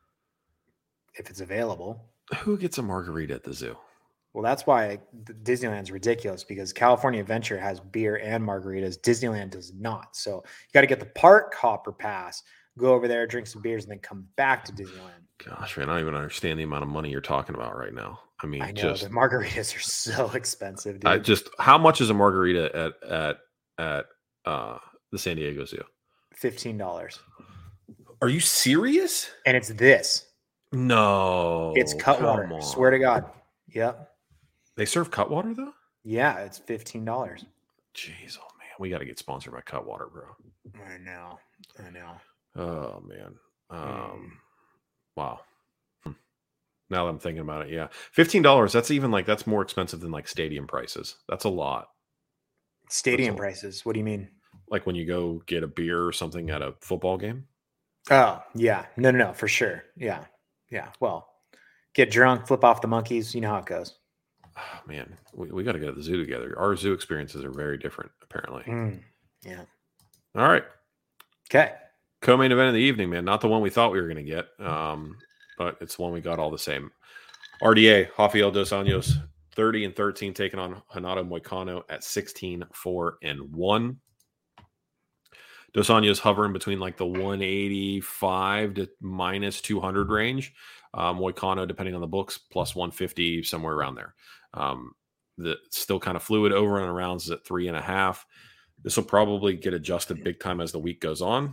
if it's available. Who gets a margarita at the zoo? Well, that's why Disneyland's ridiculous, because California Adventure has beer and margaritas. Disneyland does not. So you got to get the park hopper pass, go over there, drink some beers, and then come back to Disneyland. Gosh, man, I don't even understand the amount of money you're talking about right now. I mean, I know the margaritas are so expensive, dude. How much is a margarita at the San Diego Zoo? $15. Are you serious? And it's this. No. It's Cutwater. Swear to God. Yep. They serve Cutwater though? Yeah, it's $15. Jeez, oh man, we got to get sponsored by Cutwater, bro. I know. Oh man. Wow. Now that I'm thinking about it, yeah, $15. That's even that's more expensive than stadium prices. That's a lot. Stadium prices. What do you mean? Like when you go get a beer or something at a football game? Oh yeah, no, for sure. Yeah. Well, get drunk, flip off the monkeys. You know how it goes. Oh, man, we got to go to the zoo together. Our zoo experiences are very different, apparently. Yeah. All right. Okay. Co-main event of the evening, man. Not the one we thought we were going to get, but it's the one we got all the same. RDA, Rafael Dos Anjos, 30-13, taking on Renato Moicano at 16-4-1. Dos Anjos hovering between the 185 to minus 200 range. Moicano, depending on the books, plus 150, somewhere around there. Still kind of fluid. Over and around is at 3.5. This will probably get adjusted big time as the week goes on.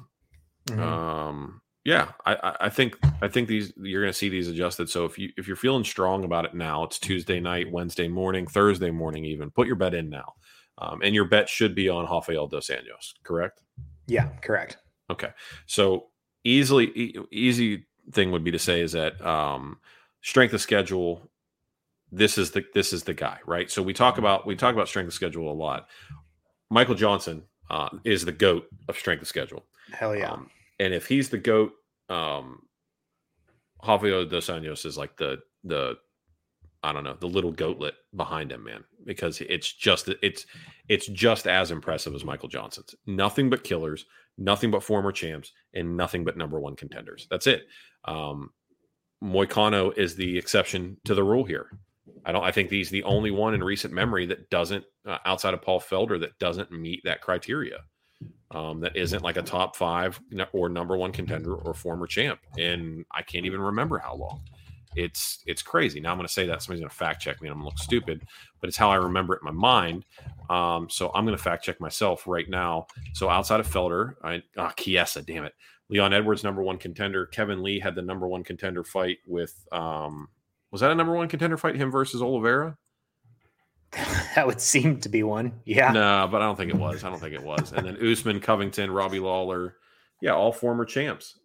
Yeah, I think these, you're going to see these adjusted. So if you're feeling strong about it now, it's Tuesday night, Wednesday morning, Thursday morning, even put your bet in now. And your bet should be on Rafael Dos Anjos, correct? Yeah, correct. Okay. So easy thing would be to say is that strength of schedule, this is the guy, right? So we talk about strength of schedule a lot. Michael Johnson is the GOAT of strength of schedule. Hell yeah. And if he's the GOAT, Rafael Dos Anjos is like the I don't know, the little goatlet behind him, man, because it's just as impressive as Michael Johnson's. Nothing but killers, nothing but former champs, and nothing but number one contenders. That's it. Moicano is the exception to the rule here. I think he's the only one in recent memory that doesn't, outside of Paul Felder, that doesn't meet that criteria. That isn't like a top 5 or number one contender or former champ. And I can't even remember how long. It's crazy. Now I'm going to say that somebody's going to fact check me and I'm going to look stupid, but it's how I remember it in my mind. So I'm going to fact check myself right now. So outside of Felder, Chiesa, damn it. Leon Edwards, number one contender. Kevin Lee had the number one contender fight with, was that a number one contender fight, him versus Oliveira? That would seem to be one. Yeah. No, but I don't think it was. And then Usman, Covington, Robbie Lawler. Yeah, all former champs.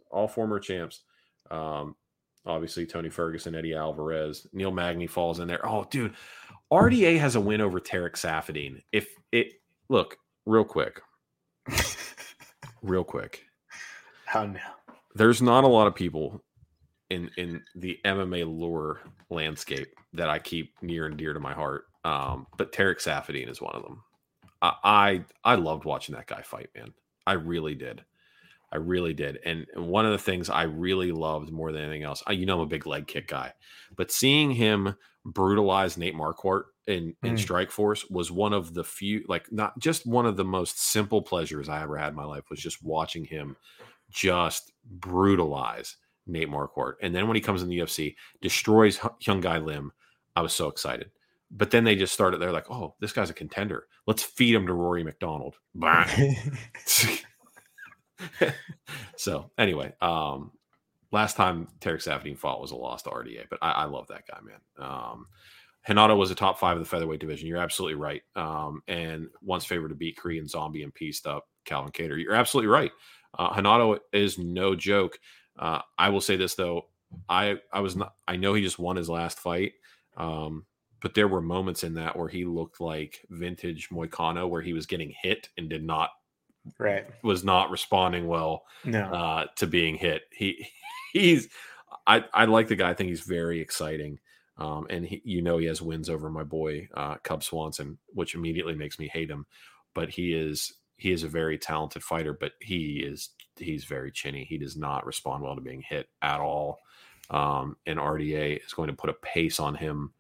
Obviously, Tony Ferguson, Eddie Alvarez, Neil Magny falls in there. Oh, dude, RDA has a win over Tarek Safadine. Look, real quick. Oh, no. There's not a lot of people in the MMA lore landscape that I keep near and dear to my heart. But Tarek Safadine is one of them. I loved watching that guy fight, man. I really did. And one of the things I really loved more than anything else, I'm a big leg kick guy, but seeing him brutalize Nate Marquardt in Strikeforce was one of the few, not just one of the most simple pleasures I ever had in my life, was just watching him just brutalize Nate Marquardt. And then when he comes in the UFC, destroys Young Guy Lim. I was so excited. But then they just started, they're like, oh, this guy's a contender. Let's feed him to Rory McDonald. So anyway, last time Tarek Safadine fought was a loss to RDA, but I love that guy, man. Renato was a top 5 of the featherweight division. You're absolutely right. And once favored to beat Korean Zombie and pieced up Calvin Kattar. You're absolutely right. Renato is no joke. I will say this though. I know he just won his last fight. But there were moments in that where he looked like vintage Moicano, where he was getting hit and was not responding well to being hit. I like the guy. I think he's very exciting. And he has wins over my boy, Cub Swanson, which immediately makes me hate him. But he is a very talented fighter, but he's very chinny. He does not respond well to being hit at all. And RDA is going to put a pace on him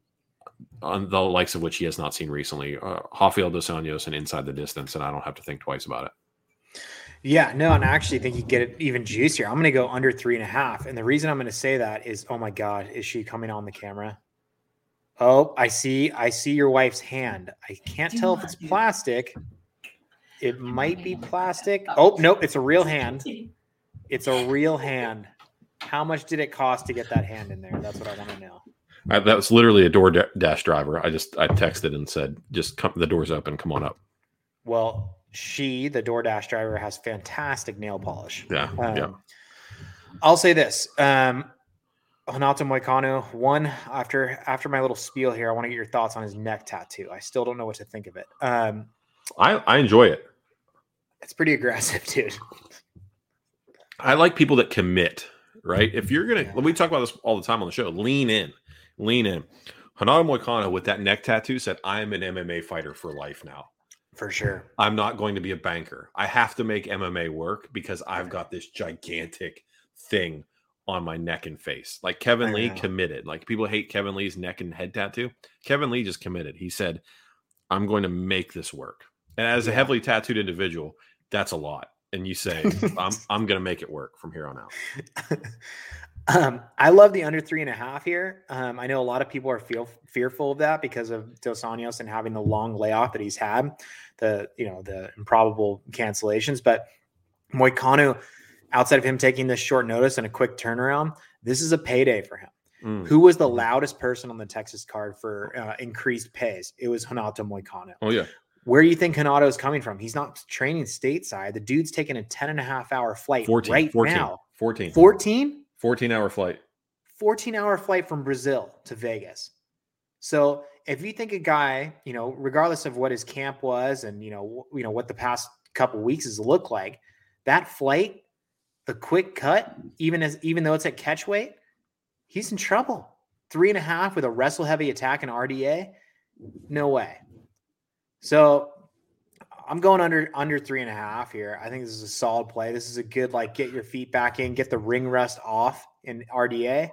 on the likes of which he has not seen recently. Rafael dos Anjos and inside the distance, and I don't have to think twice about it. Yeah, no, and I actually think you get it even juicier. I'm going to go under 3.5. And the reason I'm going to say that is, oh my God, is she coming on the camera? Oh, I see your wife's hand. I can't tell if it's plastic. It might be plastic. Oh, nope, it's a real hand. It's a real hand. How much did it cost to get that hand in there? That's what I want to know. That was literally a DoorDash driver. I texted and said, just come, the door's open, come on up. Well, the DoorDash driver, has fantastic nail polish. Yeah. Yeah. I'll say this. Renato Moicano, one, after my little spiel here, I want to get your thoughts on his neck tattoo. I still don't know what to think of it. I enjoy it. It's pretty aggressive, dude. I like people that commit, right? If you're going to, we talk about this all the time on the show, lean in. Renato Moicano with that neck tattoo said, I am an MMA fighter for life now. For sure. I'm not going to be a banker. I have to make MMA work because I've got this gigantic thing on my neck and face. Like Kevin Lee committed. Like people hate Kevin Lee's neck and head tattoo. Kevin Lee just committed. He said, I'm going to make this work. And as a heavily tattooed individual, that's a lot. And you say, I'm going to make it work from here on out. I love the under 3.5 here. I know a lot of people are fearful of that because of Dos Anjos and having the long layoff that he's had, the improbable cancellations. But Moicano, outside of him taking this short notice and a quick turnaround, this is a payday for him. Who was the loudest person on the Texas card for increased pays? It was Renato Moicano. Oh, yeah. Where do you think Renato is coming from? He's not training stateside. The dude's taking a 10.5-hour flight 14 now. 14? 14-hour flight. 14-hour flight from Brazil to Vegas. So if you think a guy, regardless of what his camp was and, what the past couple weeks has looked like, that flight, the quick cut, even though it's at catch weight, he's in trouble. 3.5 with a wrestle heavy attack in RDA. No way. So I'm going under 3.5 here. I think this is a solid play. This is a good, get your feet back in, get the ring rust off in RDA.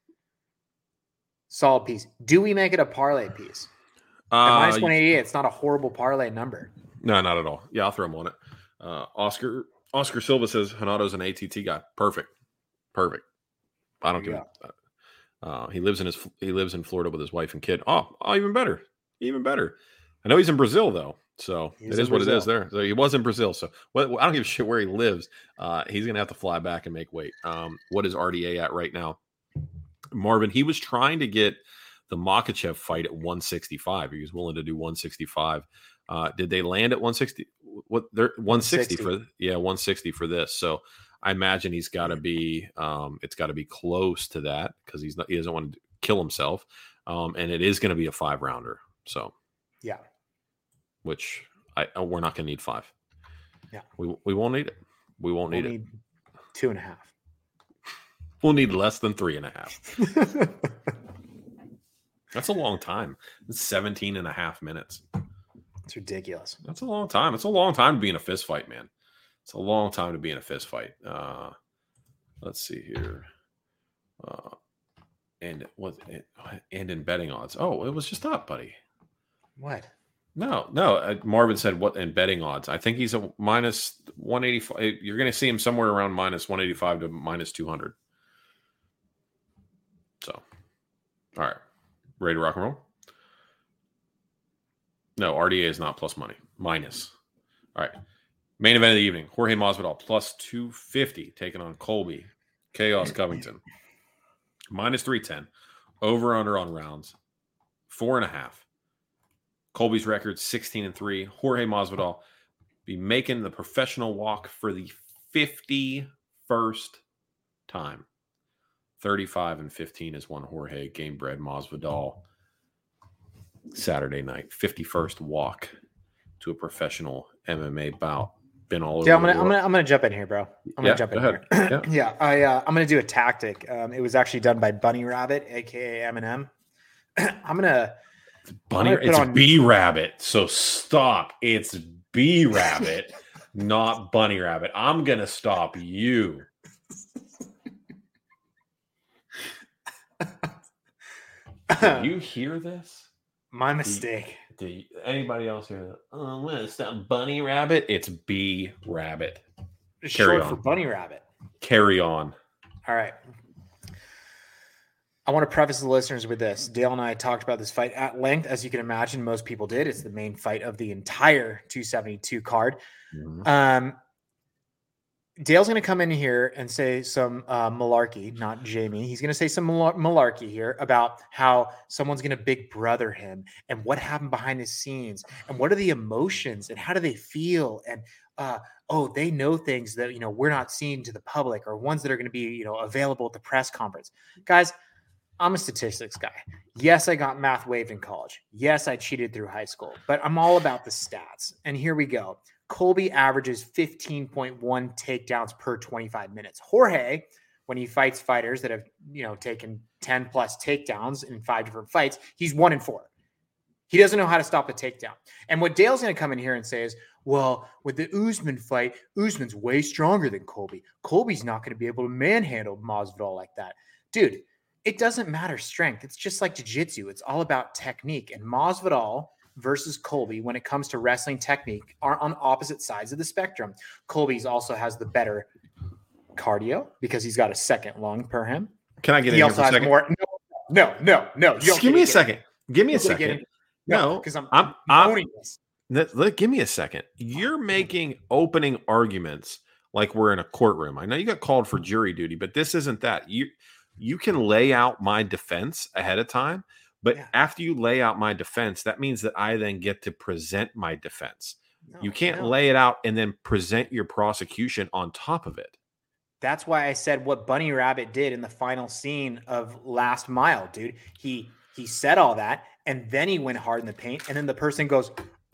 Solid piece. Do we make it a parlay piece? At minus 188, it's not a horrible parlay number. No, not at all. Yeah, I'll throw him on it. Oscar Silva says Renato's an ATT guy. Perfect. I don't give a he lives in Florida with his wife and kid. Oh, even better. I know he's in Brazil though, so it is what it is there. So he was in Brazil. So I don't give a shit where he lives. He's gonna have to fly back and make weight. What is RDA at right now? Marvin, he was trying to get the Makhachev fight at 165. He was willing to do 165. Did they land at 160? What they're 160 for? Yeah, 160 for this. So I imagine he's got to be. It's got to be close to that because he doesn't want to kill himself. And it is going to be a 5-rounder. So yeah, which we're not going to need 5. Yeah, we won't need it. We'll need 2.5. We'll need less than 3.5. That's a long time. It's 17.5 minutes. It's ridiculous. That's a long time. It's a long time to be in a fist fight, man. It's a long time to be in a fist fight. Let's see here. And in betting odds. Oh, it was just up, buddy. What? No. Marvin said what in betting odds. I think he's a minus 185. You're going to see him somewhere around minus 185 to minus 200. So, all right. Ready to rock and roll? No, RDA is not plus money. Minus. All right. Main event of the evening. Jorge Masvidal plus 250 taking on Colby. Chaos Covington. Minus 310. Over under on rounds. 4.5. Colby's record 16-3. Jorge Masvidal be making the professional walk for the 51st time. 35-15 is one Jorge Gamebred Masvidal Saturday night. 51st walk to a professional MMA bout. Been all over. Yeah, I'm gonna jump in here, bro. I'm gonna jump in here. I'm gonna do a tactic. It was actually done by Bunny Rabbit, aka Eminem. It's B Rabbit. So stop. It's B Rabbit, not Bunny Rabbit. I'm gonna stop you. Did you hear this? My mistake. Did anybody else hear that? Oh, what is that? Bunny Rabbit? It's B Rabbit. Short for Bunny Rabbit. Carry on. All right. I want to preface the listeners with this. Dale and I talked about this fight at length. As you can imagine, most people did. It's the main fight of the entire 272 card. Mm-hmm. Dale's going to come in here and say some malarkey, not Jamie. He's going to say some malarkey here about how someone's going to big brother him and what happened behind the scenes and what are the emotions and how do they feel and they know things that we're not seeing to the public or ones that are going to be available at the press conference. Guys, I'm a statistics guy. Yes, I got math waived in college. Yes, I cheated through high school, but I'm all about the stats. And here we go. Colby averages 15.1 takedowns per 25 minutes. Jorge, when he fights fighters that have, taken 10 plus takedowns in 5 different fights, he's 1-4. He doesn't know how to stop a takedown. And what Dale's going to come in here and say is, well, with the Usman fight, Usman's way stronger than Colby. Colby's not going to be able to manhandle Masvidal like that. Dude, it doesn't matter strength. It's just like jiu-jitsu. It's all about technique. And Masvidal versus Colby, when it comes to wrestling technique, are on opposite sides of the spectrum. Colby's also has the better cardio because he's got a second lung per him. Can I get in here for a second? No. Just give me a second. Give me a second. No, because I'm owning this. Give me a second. You're making opening arguments like we're in a courtroom. I know you got called for jury duty, but this isn't that. You can lay out my defense ahead of time, but after you lay out my defense, that means that I then get to present my defense. You can't lay it out and then present your prosecution on top of it. That's why I said what Bunny Rabbit did in the final scene of Last Mile, dude. He said all that, and then he went hard in the paint, and then the person goes,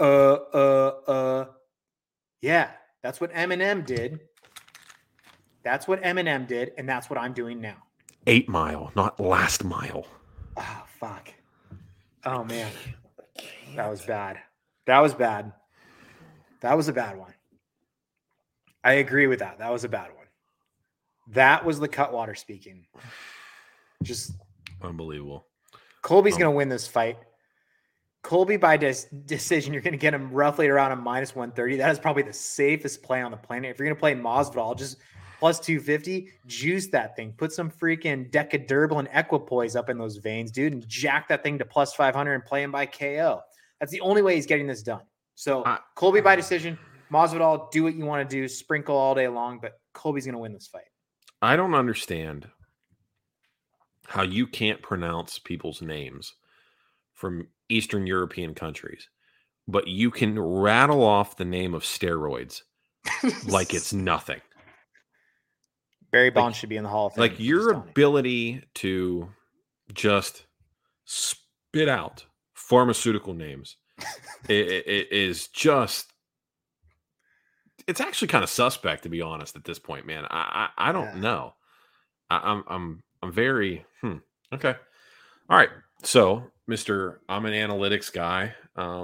yeah, that's what Eminem did. That's what Eminem did, and that's what I'm doing now. 8 Mile, not Last Mile. Oh, fuck. Oh, man. That was bad. That was bad. That was a bad one. I agree with that. That was a bad one. That was the Cutwater speaking. Just unbelievable. Colby's going to win this fight. Colby by decision, you're going to get him roughly around a minus 130. That is probably the safest play on the planet. If you're going to play Masvidal, just plus 250, juice that thing. Put some freaking Decaderbil and Equipoise up in those veins, dude, and jack that thing to plus 500 and play him by KO. That's the only way he's getting this done. So Colby by decision, Masvidal, do what you want to do, sprinkle all day long, but Colby's going to win this fight. I don't understand how you can't pronounce people's names from Eastern European countries, but you can rattle off the name of steroids like it's nothing. Barry Bonds should be in the Hall of Fame. Like your ability to just spit out pharmaceutical names it is just, it's actually kind of suspect, to be honest, at this point, man. I don't know. I'm very, okay. All right. So, I'm an analytics guy.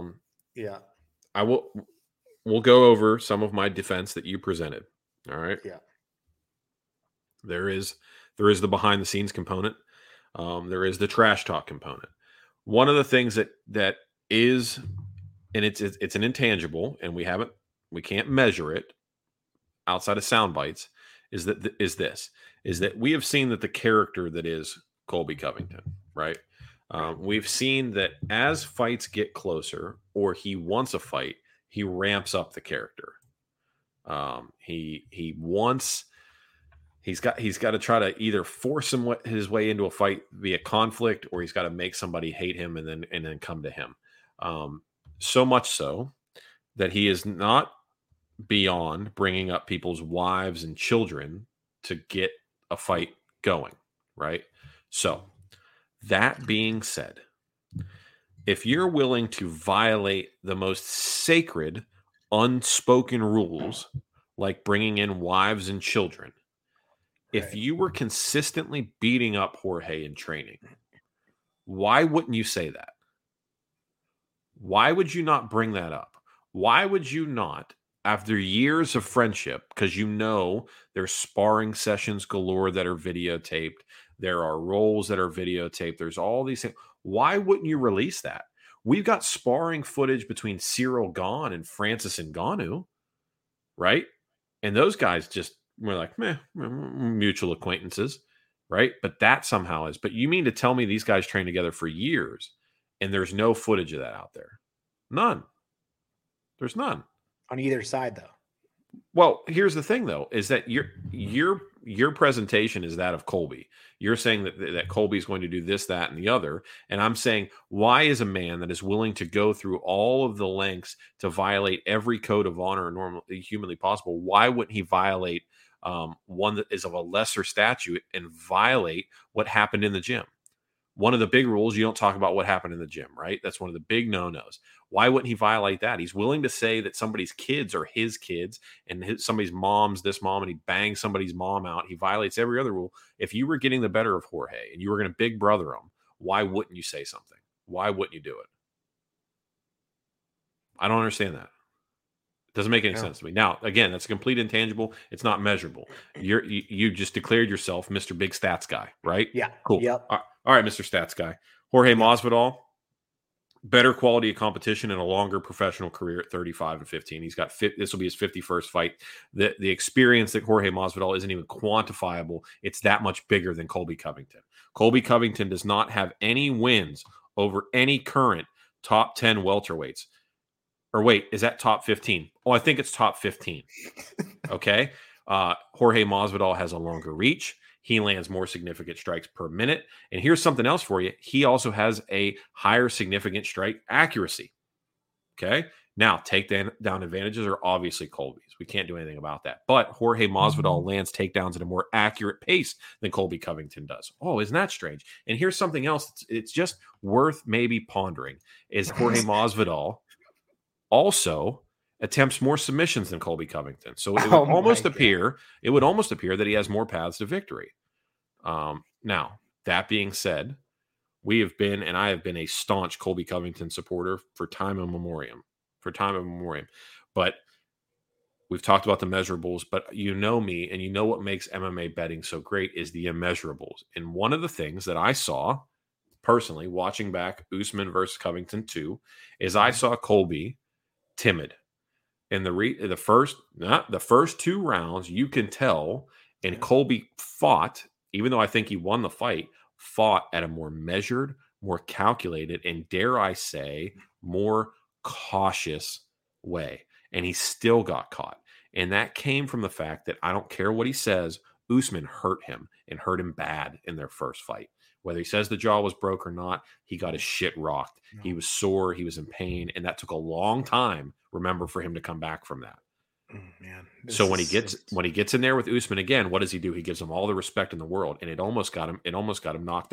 We'll go over some of my defense that you presented. All right. Yeah. There is the behind the scenes component. There is the trash talk component. One of the things that is, and it's an intangible, and we can't measure it outside of sound bites, is that we have seen that the character that is Colby Covington, right? We've seen that as fights get closer, or he wants a fight, he ramps up the character. He's got to try to either force his way into a fight via conflict, or he's got to make somebody hate him and then come to him. So much so that he is not beyond bringing up people's wives and children to get a fight going, right? So that being said, if you're willing to violate the most sacred, unspoken rules, like bringing in wives and children, if you were consistently beating up Jorge in training, why wouldn't you say that? Why would you not bring that up? Why would you not, after years of friendship, because there's sparring sessions galore that are videotaped. There are roles that are videotaped. There's all these things. Why wouldn't you release that? We've got sparring footage between Cyril Gane and Francis Ngannou, right? And those guys just were like, meh, mutual acquaintances, right? But that somehow is. But you mean to tell me these guys trained together for years and there's no footage of that out there? None. There's none. On either side, though. Well, here's the thing, though, is that your presentation is that of Colby. You're saying that Colby is going to do this, that, and the other. And I'm saying, why is a man that is willing to go through all of the lengths to violate every code of honor normally humanly possible, why wouldn't he violate one that is of a lesser statute and violate what happened in the gym? One of the big rules, you don't talk about what happened in the gym, right? That's one of the big no-nos. Why wouldn't he violate that? He's willing to say that somebody's kids are his kids and somebody's mom's this mom, and he bangs somebody's mom out. He violates every other rule. If you were getting the better of Jorge and you were going to big brother him, why wouldn't you say something? Why wouldn't you do it? I don't understand that. It doesn't make any sense to me. Now, again, that's a complete intangible. It's not measurable. You just declared yourself Mr. Big Stats Guy, right? Yeah. Cool. Yep. All right, Mr. Stats Guy. Jorge Masvidal, better quality of competition and a longer professional career at 35 and 15. He's got this will be his 51st fight. The experience that Jorge Masvidal isn't even quantifiable. It's that much bigger than Colby Covington. Colby Covington does not have any wins over any current top 10 welterweights. Or wait, is that top 15? Oh, I think it's top 15. Okay. Jorge Masvidal has a longer reach. He lands more significant strikes per minute. And here's something else for you. He also has a higher significant strike accuracy. Okay. Now, takedown advantages are obviously Colby's. We can't do anything about that. But Jorge Masvidal lands takedowns at a more accurate pace than Colby Covington does. Oh, isn't that strange? And here's something else. It's just worth maybe pondering is Jorge Masvidal also attempts more submissions than Colby Covington. So it would almost appear that he has more paths to victory. Now, that being said, I have been a staunch Colby Covington supporter for time immemorial. But we've talked about the measurables, but you know me, and you know what makes MMA betting so great is the immeasurables. And one of the things that I saw personally watching back Usman versus Covington 2 is I saw Colby timid. In the first 2 rounds, you can tell, and Colby fought, even though I think he won the fight, fought at a more measured, more calculated, and dare I say, more cautious way. And he still got caught. And that came from the fact that I don't care what he says, Usman hurt him and hurt him bad in their first fight. Whether he says the jaw was broke or not, he got his shit rocked. No. He was sore. He was in pain. And that took a long time, remember, for him to come back from that. Man, so when he gets in there with Usman again, what does he do? He gives him all the respect in the world. And it almost got him knocked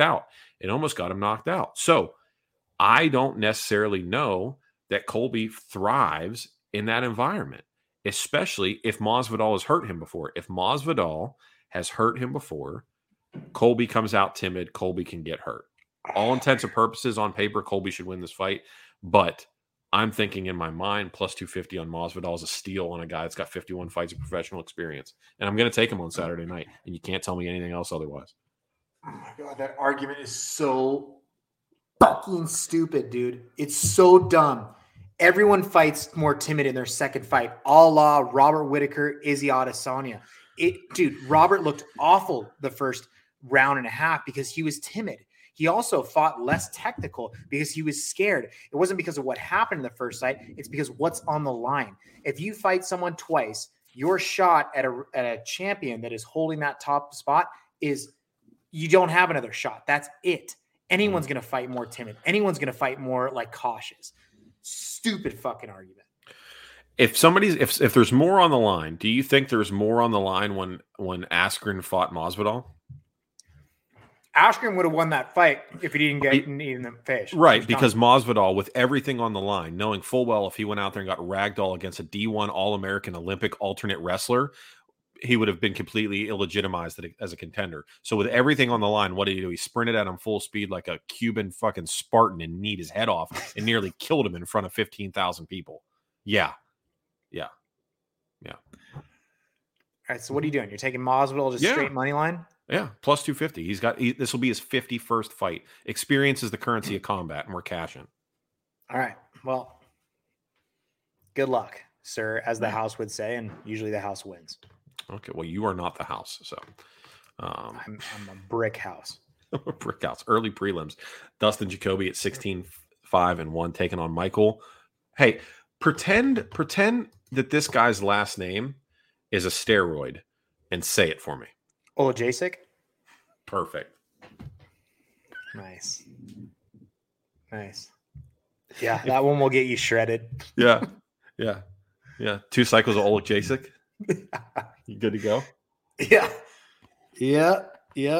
out. So I don't necessarily know that Colby thrives in that environment, especially if Masvidal has hurt him before. If Masvidal has hurt him before, Colby comes out timid. Colby can get hurt. All intents and purposes, on paper, Colby should win this fight. But I'm thinking in my mind, plus 250 on Masvidal is a steal on a guy that's got 51 fights of professional experience. And I'm going to take him on Saturday night. And you can't tell me anything else otherwise. Oh, my God. That argument is so fucking stupid, dude. It's so dumb. Everyone fights more timid in their second fight, a la Robert Whittaker, Izzy Adesanya. Dude, Robert looked awful the first round and a half because he was timid. He also fought less technical because he was scared. It wasn't because of what happened in the first fight. It's because what's on the line. If you fight someone twice, your shot at a champion that is holding that top spot is you don't have another shot. That's it. Anyone's going to fight more timid. Anyone's going to fight more like cautious. Stupid fucking argument. If there's more on the line, do you think there's more on the line when Askren fought Masvidal? Askren would have won that fight if he didn't get knee in the face. Right, because Masvidal, with everything on the line, knowing full well if he went out there and got ragdoll against a D1 All-American Olympic alternate wrestler, he would have been completely illegitimized as a contender. So with everything on the line, what did he do? He sprinted at him full speed like a Cuban fucking Spartan and kneed his head off and nearly killed him in front of 15,000 people. Yeah. Yeah. All right. So what are you doing? You're taking Masvidal just straight money line? Yeah. Plus 250. This will be his 51st fight. Experience is the currency of combat, and we're cashing. All right. Well, good luck, sir, as the house would say, and usually the house wins. Okay. Well, you are not the house, so I'm a brick house. A brick house. Early prelims. Dustin Jacoby at 16-5-1 taking on Michael. Hey, pretend that this guy's last name is a steroid and say it for me. Olajasic? Perfect. Nice. Yeah, that one will get you shredded. Yeah. 2 cycles of Olajasic. You good to go? Yeah. Yeah.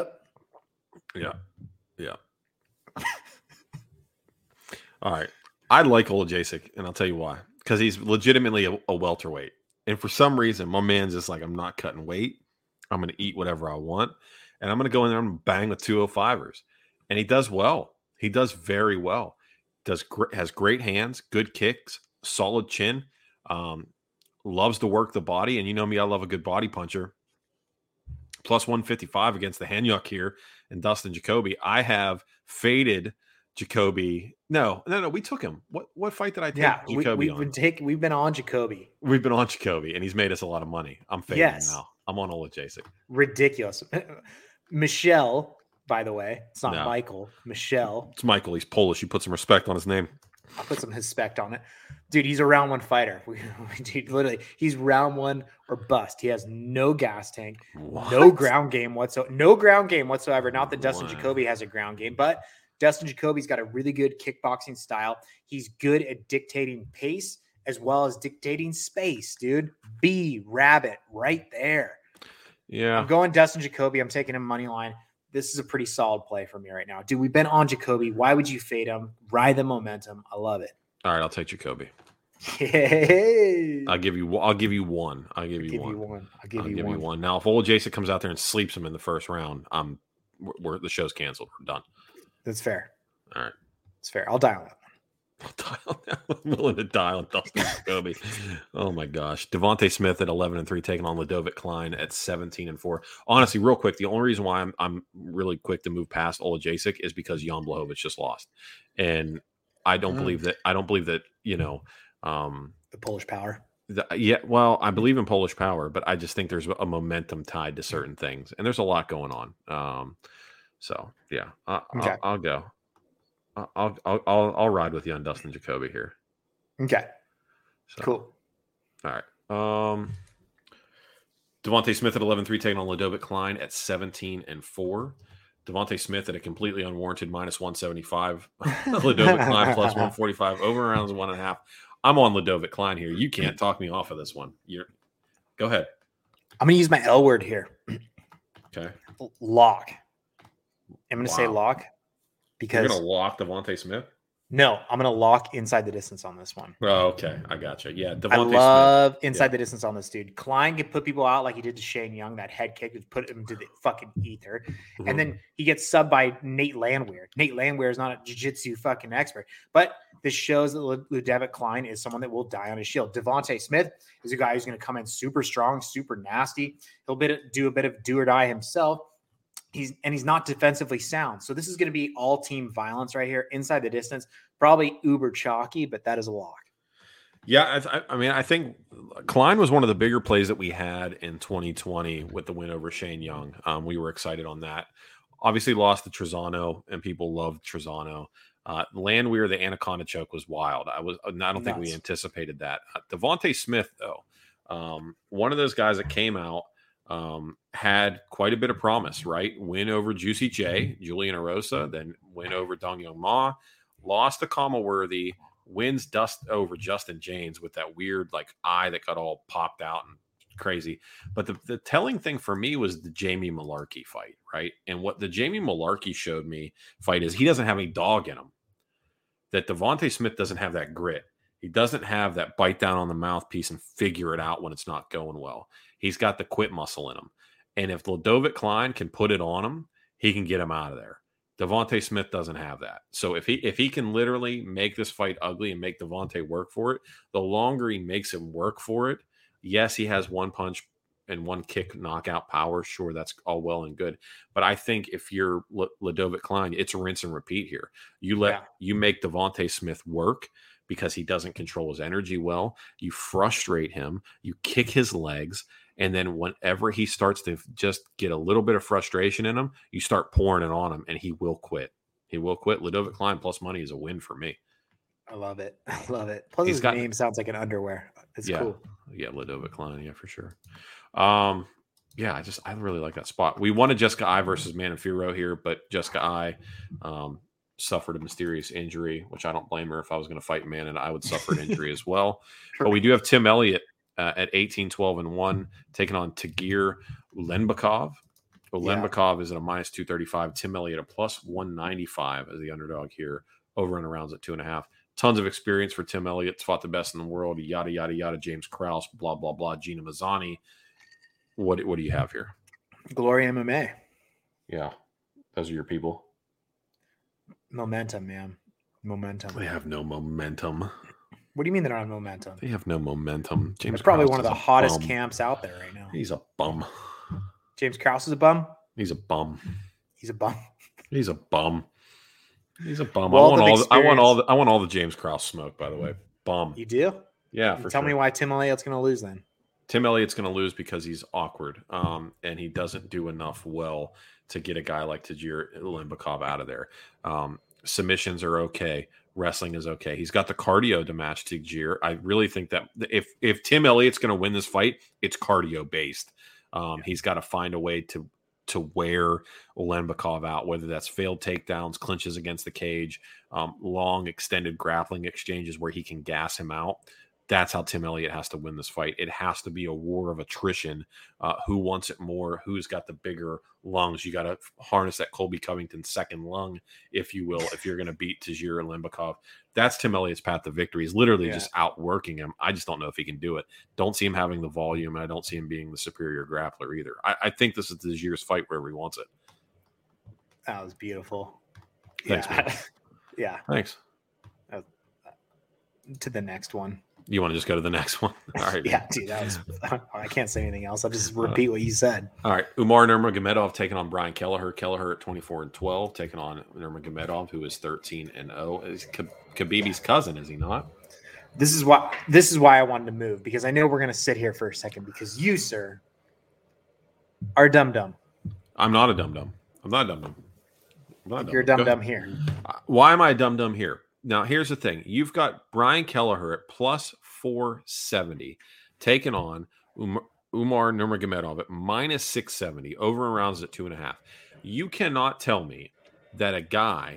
All right. I like Olajasic, and I'll tell you why. Because he's legitimately a welterweight. And for some reason, my man's just like, I'm not cutting weight. I'm going to eat whatever I want. And I'm going to go in there and bang with 205ers. And he does well. He does very well. Has great hands, good kicks, solid chin. Loves to work the body. And you know me, I love a good body puncher. Plus 155 against the Hanyuk here and Dustin Jacoby. I have faded Jacoby. No. We took him. What fight did I take Jacoby on? We've been on Jacoby. We've been on Jacoby, and he's made us a lot of money. I'm fading him now. I'm on Olajasic. Ridiculous. Michelle, by the way, it's not Michael. Michelle. It's Michael. He's Polish. You put some respect on his name. I'll put some respect on it. Dude, he's a round one fighter. Dude, literally, he's round one or bust. He has no gas tank, no ground game whatsoever. Not that Dustin Jacoby has a ground game, but Dustin Jacoby's got a really good kickboxing style. He's good at dictating pace as well as dictating space, dude. Rabbit right there. Yeah. I'm going Dustin Jacoby. I'm taking him money line. This is a pretty solid play for me right now. Dude, we've been on Jacoby. Why would you fade him? Ride the momentum. I love it. All right, I'll take Jacoby. Hey. I'll give you one. I'll give you one. Now, if Olajasic comes out there and sleeps him in the first round, the show's canceled. We're done. That's fair. All right. It's fair. I'll die on that. I'm willing to die on Dustin Jacoby. Oh my gosh. Devontae Smith at 11-3 taking on Ludovic Klein at 17-4. Honestly, real quick, the only reason why I'm really quick to move past Olajasic is because Jan Blachowicz just lost. And I don't believe that the Polish power. I believe in Polish power, but I just think there's a momentum tied to certain things, and there's a lot going on. I'll go. I'll ride with you on Dustin Jacoby here. Okay. Cool. All right. Devontae Smith at 11-3 taking on Ludovic Klein at 17-4. Devontae Smith at a completely unwarranted minus 175. Ludovic Klein plus 145. Over rounds 1.5. I'm on Ludovic Klein here. You can't talk me off of this one. Go ahead. I'm going to use my L word here. Okay. Lock. I'm going to say lock. Because you're going to lock Devontae Smith? No, I'm going to lock inside the distance on this one. Oh, okay. I got you. Yeah, Devontae I love Smith. Inside the distance on this dude. Klein can put people out like he did to Shane Young. That head kick would put him to the fucking ether. Mm-hmm. And then he gets subbed by Nate Landwehr. Nate Landwehr is not a jiu-jitsu fucking expert. But this shows that Ludovic Klein is someone that will die on his shield. Devontae Smith is a guy who's going to come in super strong, super nasty. He'll do a bit of do or die himself. He's not defensively sound. So this is going to be all team violence right here inside the distance. Probably uber chalky, but that is a lock. Yeah, I think Klein was one of the bigger plays that we had in 2020 with the win over Shane Young. We were excited on that. Obviously lost to Trezano, and people loved Trezano. Landwehr, the Anaconda choke was wild. I don't think we anticipated that. Devontae Smith, though, one of those guys that came out, had quite a bit of promise, right? Win over Juicy J, Julian Erosa, then win over Dong Young Ma, lost to Kama Worthy, wins over Justin James with that weird eye that got all popped out and crazy. But the telling thing for me was the Jamie Malarkey fight, right? And what the Jamie Malarkey showed me fight is he doesn't have any dog in him. That Devontae Smith doesn't have that grit. He doesn't have that bite down on the mouthpiece and figure it out when it's not going well. He's got the quit muscle in him. And if Ludovic Klein can put it on him, he can get him out of there. Devontae Smith doesn't have that. So if he can literally make this fight ugly and make Devontae work for it, the longer he makes him work for it, Yes, he has one punch and one kick knockout power. Sure, that's all well and good. But I think if you're Ludovit Klein, it's rinse and repeat here. You make Devontae Smith work because he doesn't control his energy well. You frustrate him. You kick his legs. And then whenever he starts to just get a little bit of frustration in him, you start pouring it on him, and he will quit. He will quit. Ludovit Klein plus money is a win for me. I love it. I love it. Plus his name sounds like an underwear. It's cool. Yeah, Ludovit Klein. Yeah, for sure. I really like that spot. We wanted Jessica Eye versus Manfiro here, but Jessica Eye suffered a mysterious injury, which I don't blame her. If I was going to fight Man, and I would suffer an injury as well. But we do have Tim Elliott at 18-12-1, taking on Tagir Ulanbekov. Ulanbekov is at a minus 235. Tim Elliott at plus 195 as the underdog here. Over and arounds at 2.5. Tons of experience for Tim Elliott. Fought the best in the world. Yada, yada, yada. James Krause, blah, blah, blah. Gina Mazzani. What do you have here? Glory MMA. Yeah. Those are your people. Momentum, man. Momentum. They have no momentum. What do you mean they don't have momentum? They have no momentum. James probably one of the hottest camps out there right now. He's a bum. James Krause is a bum? He's a bum. He's a bum. He's a bum. He's a bum. Well, I want all the James Krause smoke, by the way. Bum. You do? Yeah, Tell me why Tim Elliott's going to lose then. Tim Elliott's going to lose because he's awkward, and he doesn't do enough well to get a guy like Tagir Ulanbekov out of there. Submissions are okay. Wrestling is okay. He's got the cardio to match Tagir. I really think that if Tim Elliott's going to win this fight, it's cardio based. He's got to find a way to wear Ulanbekov out, whether that's failed takedowns, clinches against the cage, long extended grappling exchanges where he can gas him out. That's how Tim Elliott has to win this fight. It has to be a war of attrition. Who wants it more? Who's got the bigger lungs? You got to harness that Colby Covington second lung, if you will, if you're going to beat Tagir Ulanbekov. That's Tim Elliott's path to victory. He's literally just outworking him. I just don't know if he can do it. Don't see him having the volume, and I don't see him being the superior grappler either. I think this is Tagir's fight wherever he wants it. That was beautiful. Thanks, man. Yeah. Thanks. To the next one. You want to just go to the next one? All right. Yeah, dude, I can't say anything else. I'll just repeat what you said. All right. Umar Nurmagomedov taking on Brian Kelleher. Kelleher at 24-12, taking on Nurmagomedov, who is 13-0. Is Khabib's cousin, is he not? This is why I wanted to move, because I know we're going to sit here for a second because you, sir, are dum-dum. I'm not a dum-dum. I'm not a dum-dum. You're a dum-dum here. Why am I a dum-dum here? Now, here's the thing. You've got Brian Kelleher at plus 470, taking on Umar Nurmagomedov at minus 670, over and rounds at 2.5. You cannot tell me that a guy,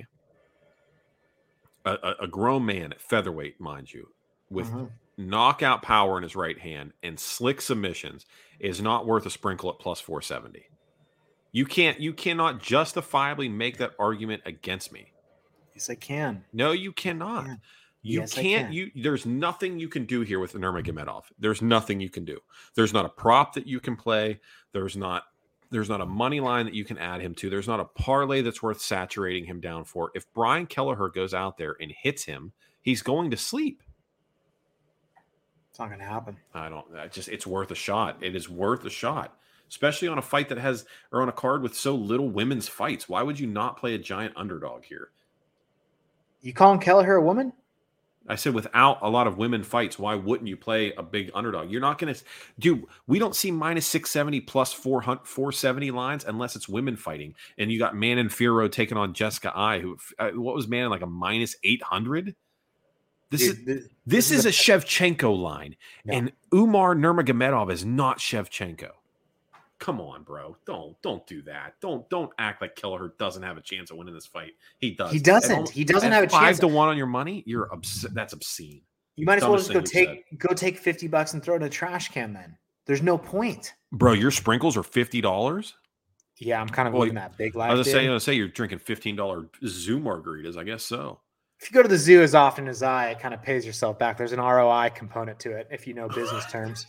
a grown man at featherweight, mind you, with knockout power in his right hand and slick submissions is not worth a sprinkle at plus 470. You cannot justifiably make that argument against me. Yes, I can. No, you cannot. You can't. There's nothing you can do here with Nurmagomedov. There's nothing you can do. There's not a prop that you can play. There's not a money line that you can add him to. There's not a parlay that's worth saturating him down for. If Brian Kelleher goes out there and hits him, he's going to sleep. It's not going to happen. It's worth a shot. It is worth a shot, especially on a fight on a card with so little women's fights. Why would you not play a giant underdog here? You calling Kelleher a woman? I said without a lot of women fights, why wouldn't you play a big underdog? You're not going to do. We don't see minus 670 plus 470 lines unless it's women fighting. And you got Manfiro taking on Jessica Eye, who what was Man like a minus 800? This is a Shevchenko line, and Umar Nurmagomedov is not Shevchenko. Come on, bro. Don't do that. Don't act like Kelleher doesn't have a chance of winning this fight. He does. He doesn't. He doesn't have a chance. 5-1 on your money. That's obscene. You might as well just go take $50 and throw it in a trash can. Then there's no point, bro. Your sprinkles are $50. Yeah, I'm kind of living that big life. I was gonna say you're drinking $15 zoo margaritas. I guess so. If you go to the zoo as often as it kind of pays yourself back. There's an ROI component to it, if you know business terms.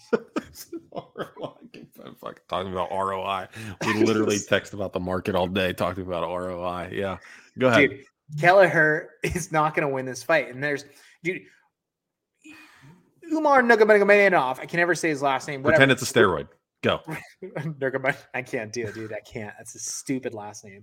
Talking about ROI. We literally text about the market all day, talking about ROI. Yeah. Go ahead. Dude, Kelleher is not going to win this fight. And Umar Nurmagomedov. I can never say his last name. Pretend it's a steroid. Go. I can't do it, dude. I can't. That's a stupid last name.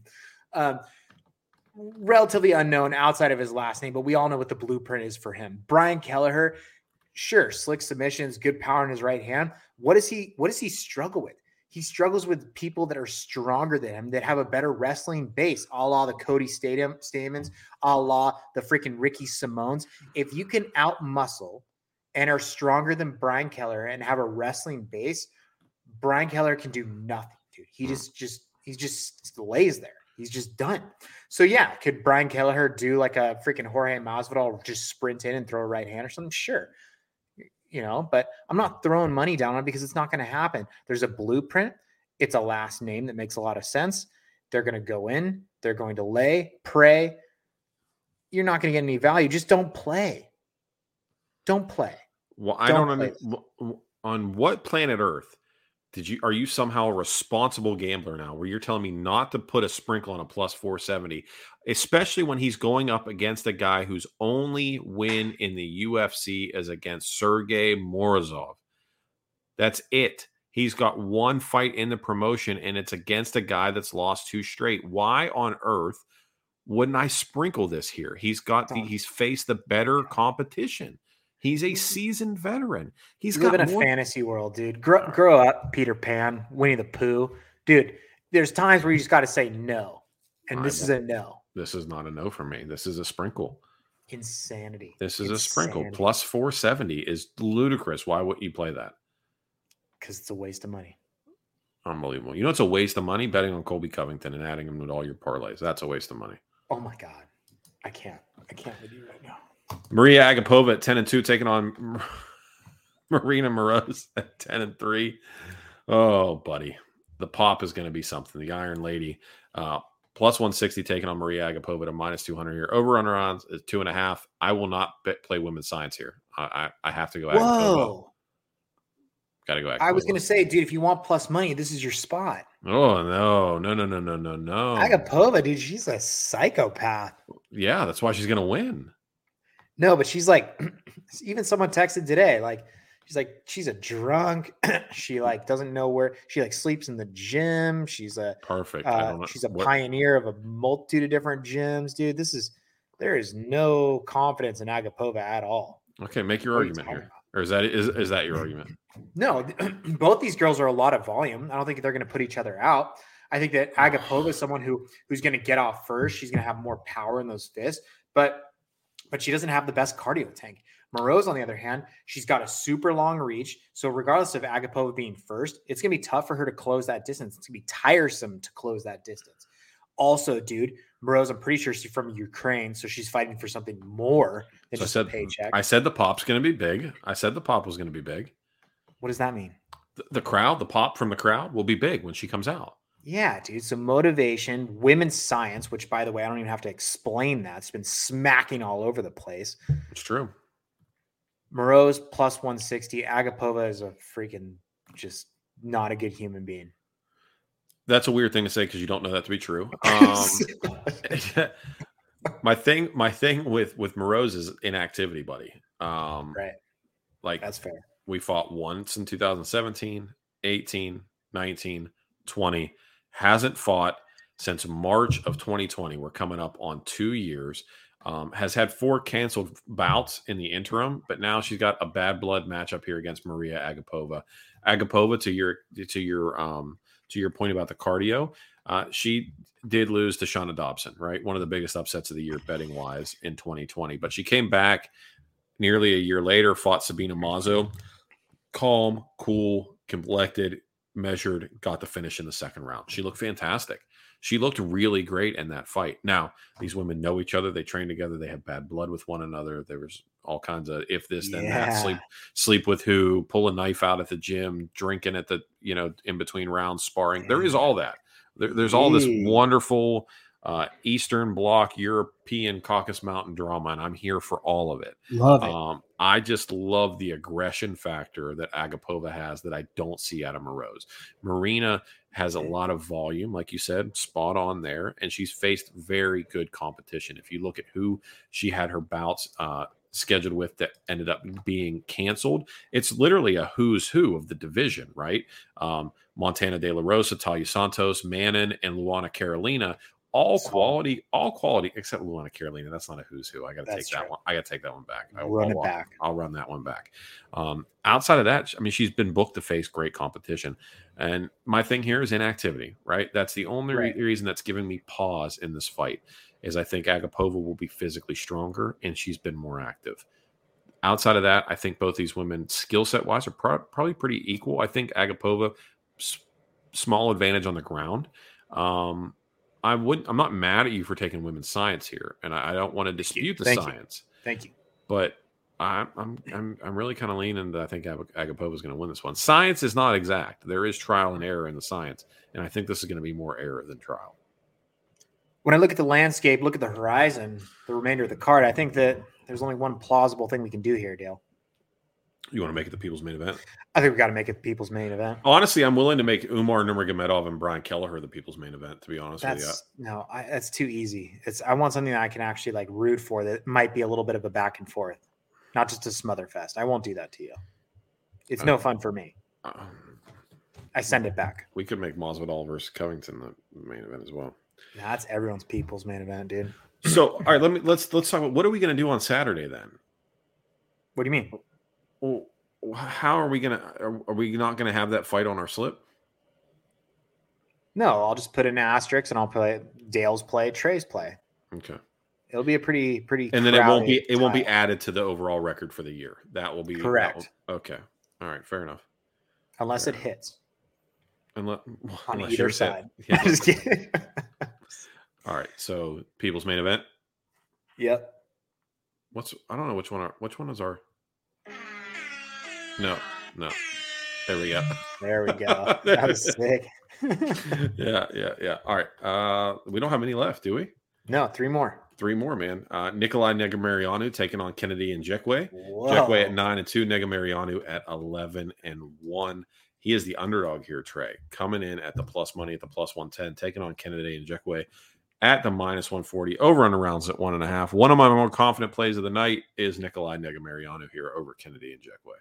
Relatively unknown outside of his last name, but we all know what the blueprint is for him. Brian Kelleher, sure, slick submissions, good power in his right hand. What does he struggle with? He struggles with people that are stronger than him, that have a better wrestling base, a la the Cody Stamans, a la the freaking Ricky Simones. If you can out-muscle and are stronger than Brian Kelleher and have a wrestling base, Brian Kelleher can do nothing, dude. He just lays there. He's just done. So yeah, could Brian Kelleher do like a freaking Jorge Masvidal, just sprint in and throw a right hand or something? Sure. But I'm not throwing money down on it because it's not going to happen. There's a blueprint. It's a last name that makes a lot of sense. They're going to go in. They're going to lay, pray. You're not going to get any value. Just don't play. Don't play. Well, I don't understand. On what planet Earth are you somehow a responsible gambler now where you're telling me not to put a sprinkle on a plus 470, especially when he's going up against a guy whose only win in the UFC is against Sergey Morozov? That's it. He's got one fight in the promotion and it's against a guy that's lost 2 straight. Why on earth wouldn't I sprinkle this here? He's faced the better competition. He's a seasoned veteran. He's live in a fantasy world, dude. Grow up, Peter Pan, Winnie the Pooh. Dude, there's times where you just got to say no. And this is a no. This is not a no for me. This is a sprinkle. Insanity. This is a sprinkle. Plus 470 is ludicrous. Why wouldn't you play that? Because it's a waste of money. Unbelievable. It's a waste of money betting on Colby Covington and adding him to all your parlays. That's a waste of money. Oh, my God. I can't with you right now. Maria Agapova at 10-2 taking on Marina Moroz at 10-3. Oh, buddy. The pop is going to be something. The Iron Lady plus 160 taking on Maria Agapova to minus 200 here. Over-under odds is 2.5. I will not play women's science here. I have to go Agapova. Whoa. Got to go Agapova. I was going to say, dude, if you want plus money, this is your spot. Oh, no. Agapova, dude, she's a psychopath. Yeah, that's why she's going to win. No, but she's like, even someone texted today, she's a drunk. She doesn't know where she sleeps in the gym. She's a perfect. She's a pioneer of a multitude of different gyms, dude. There is no confidence in Agapova at all. Okay, make your argument here. Or is that your argument? No, both these girls are a lot of volume. I don't think they're going to put each other out. I think that Agapova is someone who's going to get off first. She's going to have more power in those fists, but she doesn't have the best cardio tank. Moroz, on the other hand, she's got a super long reach. So regardless of Agapova being first, it's going to be tough for her to close that distance. It's going to be tiresome to close that distance. Also, dude, Moroz, I'm pretty sure she's from Ukraine, so she's fighting for something more than just a paycheck. I said the pop's going to be big. I said the pop was going to be big. What does that mean? The crowd, the pop from the crowd will be big when she comes out. Yeah, dude. So motivation, women's science, which, by the way, I don't even have to explain that. It's been smacking all over the place. It's true. Moroz plus 160. Agapova is a freaking just not a good human being. That's a weird thing to say because you don't know that to be true. My thing with Moroz is inactivity, buddy. Right. That's fair. We fought once in 2017, 18, 19, 20. Hasn't fought since March of 2020. We're coming up on 2 years. Has had 4 canceled bouts in the interim, but now she's got a bad blood matchup here against Maria Agapova. Agapova, to your point about the cardio, she did lose to Shana Dobson, right? One of the biggest upsets of the year betting wise in 2020, but she came back nearly a year later, fought Sabina Mazo, calm, cool, collected, measured, got the finish in the second round. She looked fantastic. She looked really great in that fight. Now, these women know each other. They train together. They have bad blood with one another. There was all kinds of if this, then that, sleep with who, pull a knife out at the gym, drinking at the, in between rounds, sparring. There is all that. There's all this wonderful Eastern Bloc, European Caucasus Mountain drama, and I'm here for all of it. Love it. I just love the aggression factor that Agapova has that I don't see out of Moroz. Marina has a lot of volume, like you said, spot on there, and she's faced very good competition. If you look at who she had her bouts, scheduled with that ended up being canceled. It's literally a who's who of the division, right? Montana De La Rosa, Talia Santos, Manon, and Luana Carolina. All quality, except Luana Carolina. That's not a who's who. I got to take that one. I got to take that one back. I'll run that one back. Outside of that, I mean, she's been booked to face great competition. And my thing here is inactivity, right? That's the only reason that's giving me pause in this fight is I think Agapova will be physically stronger and she's been more active. Outside of that, I think both these women skill set wise are probably pretty equal. I think Agapova, small advantage on the ground. I'm not mad at you for taking women's science here, and I don't want to dispute the science. Thank you. But I'm really kind of leaning that I think Agapova is going to win this one. Science is not exact. There is trial and error in the science, and I think this is going to be more error than trial. When I look at the landscape, look at the horizon, the remainder of the card, I think that there's only one plausible thing we can do here, Dale. You want to make it the people's main event? I think we got to make it the people's main event. Honestly, I'm willing to make Umar Nurmagomedov and Brian Kelleher the people's main event, to be honest with you. No, that's too easy. I want something that I can actually like root for that might be a little bit of a back and forth, not just a smother fest. I won't do that to you. It's no fun for me. I send it back. We could make Masvidal versus Covington the main event as well. That's everyone's people's main event, dude. So, all right, let's talk about what are we going to do on Saturday then? What do you mean? Well, how are we gonna? Are we not gonna have that fight on our slip? No, I'll just put in an asterisk and I'll play Dale's play, Trey's play. Okay. It'll be a pretty. And then it won't be added to the overall record for the year. That will be correct. Okay. All right. Fair enough. Unless it hits. Unless either side. Yeah. Just kidding. All right. So people's main event. Yep. I don't know which one is our. No. There we go. That was sick. Yeah. All right. We don't have any left, do we? No, 3 more. 3 more, man. Nikolai Negumereanu taking on Kennedy and Jekwe. Jekwe at 9-2, Negumereanu at 11-1. He is the underdog here, Trey, coming in at the plus money at the plus 110, taking on Kennedy and Jekwe at the minus 140. Over under rounds at 1.5. One of my more confident plays of the night is Nikolai Negumereanu here over Kennedy and Jekwe.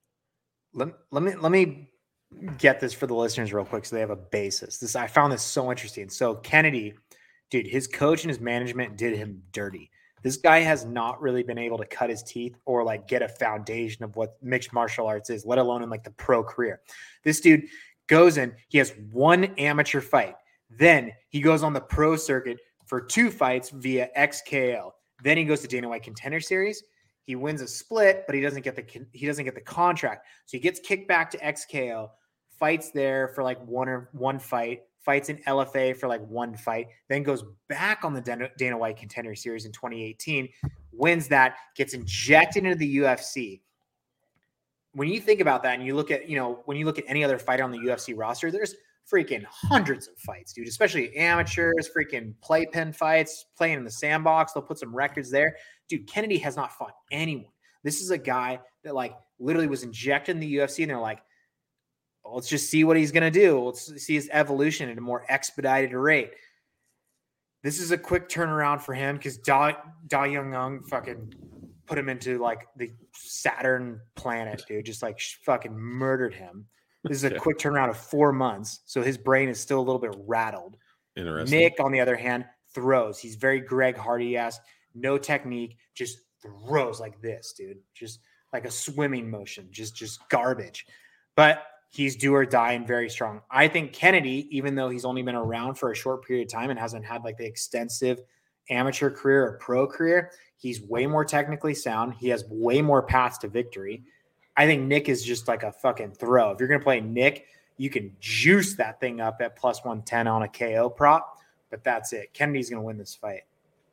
Let me get this for the listeners real quick so they have a basis. I found this so interesting. So Kennedy, dude, his coach and his management did him dirty. This guy has not really been able to cut his teeth or like get a foundation of what mixed martial arts is, let alone in like the pro career. This dude goes in, he has 1 amateur fight. Then he goes on the pro circuit for 2 fights via XKO. Then he goes to Dana White Contender Series. He wins a split, but he doesn't get the contract. So he gets kicked back to XKO, fights there for like one fight, fights in LFA for like 1 fight, then goes back on the Dana White Contender Series in 2018, wins that, gets injected into the UFC. When you think about that and you look at, when you look at any other fighter on the UFC roster, there's freaking hundreds of fights, dude, especially amateurs, freaking playpen fights, playing in the sandbox. They'll put some records there. Dude, Kennedy has not fought anyone. This is a guy that like literally was injected in the UFC and they're like, well, let's just see what he's going to do. Let's see his evolution at a more expedited rate. This is a quick turnaround for him because Da Young fucking put him into like the Saturn planet, dude, just like fucking murdered him. This is a quick turnaround of 4 months. So his brain is still a little bit rattled. Interesting. Nick, on the other hand, throws. He's very Greg Hardy-esque. No technique. Just throws like this, dude. Just like a swimming motion. Just garbage. But he's do or die and very strong. I think Kennedy, even though he's only been around for a short period of time and hasn't had like the extensive amateur career or pro career, he's way more technically sound. He has way more paths to victory. I think Nick is just like a fucking throw. If you're going to play Nick, you can juice that thing up at plus 110 on a KO prop, but that's it. Kennedy's going to win this fight.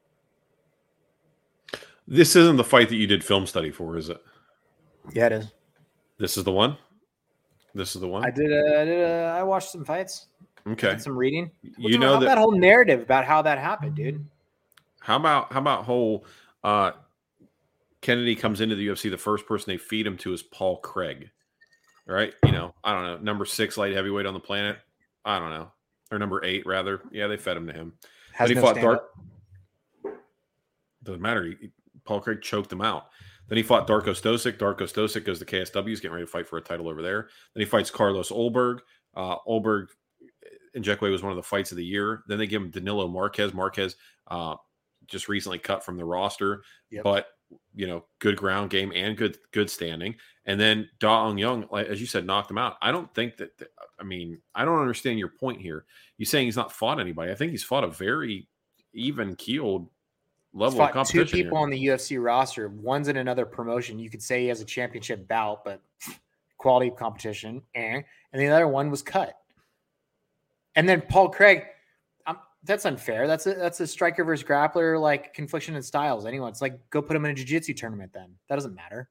This isn't the fight that you did film study for, is it? Yeah, it is. This is the one? This is the one? I watched some fights. Okay. I did some reading. You know that whole narrative about how that happened, dude. How about whole Kennedy comes into the UFC, the first person they feed him to is Paul Craig. Right? I don't know, number 6 light heavyweight on the planet. I don't know. Or number 8, rather. Yeah, they fed him to him. But he fought Doesn't matter. Paul Craig choked him out. Then he fought Darko Stosic. Darko Stosic goes to KSW. He's getting ready to fight for a title over there. Then he fights Carlos Olberg. Olberg Njekwe was one of the fights of the year. Then they give him Danilo Marquez. Marquez just recently cut from the roster, but good ground game and good standing. And then Da Eun Young, like, as you said, knocked him out. I don't think that. I don't understand your point here. You're saying he's not fought anybody. I think he's fought a very even keeled level of competition. Two people on the UFC roster. One's in another promotion. You could say he has a championship bout, but quality of competition. And the other one was cut. And then Paul Craig, that's unfair. That's a striker versus grappler, like confliction in styles. It's like, go put him in a jiu-jitsu tournament then. That doesn't matter.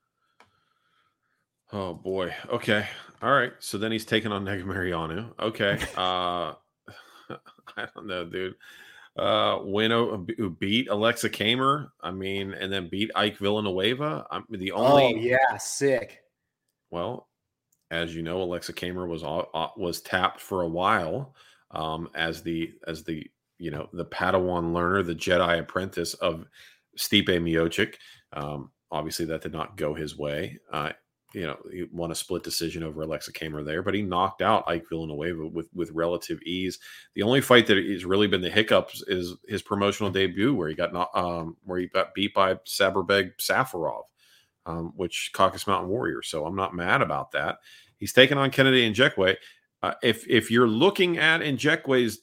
Oh boy. Okay. All right. So then he's taking on Negumereanu. Okay. I don't know, dude. Wino, who beat Alexa Kamer, and then beat Ike Villanueva. Sick. Well, as you know, Alexa Kamer was tapped for a while as the Padawan learner, the Jedi apprentice of Stipe Miocic. Obviously, that did not go his way. He won a split decision over Alexa Kamer there, but he knocked out Ike Villanueva with relative ease. The only fight that has really been the hiccups is his promotional debut, where he got beat by Saberbeg Safarov, which Caucasus Mountain Warrior. So I'm not mad about that. He's taken on Kennedy Njekwe. If you're looking at Njekwe's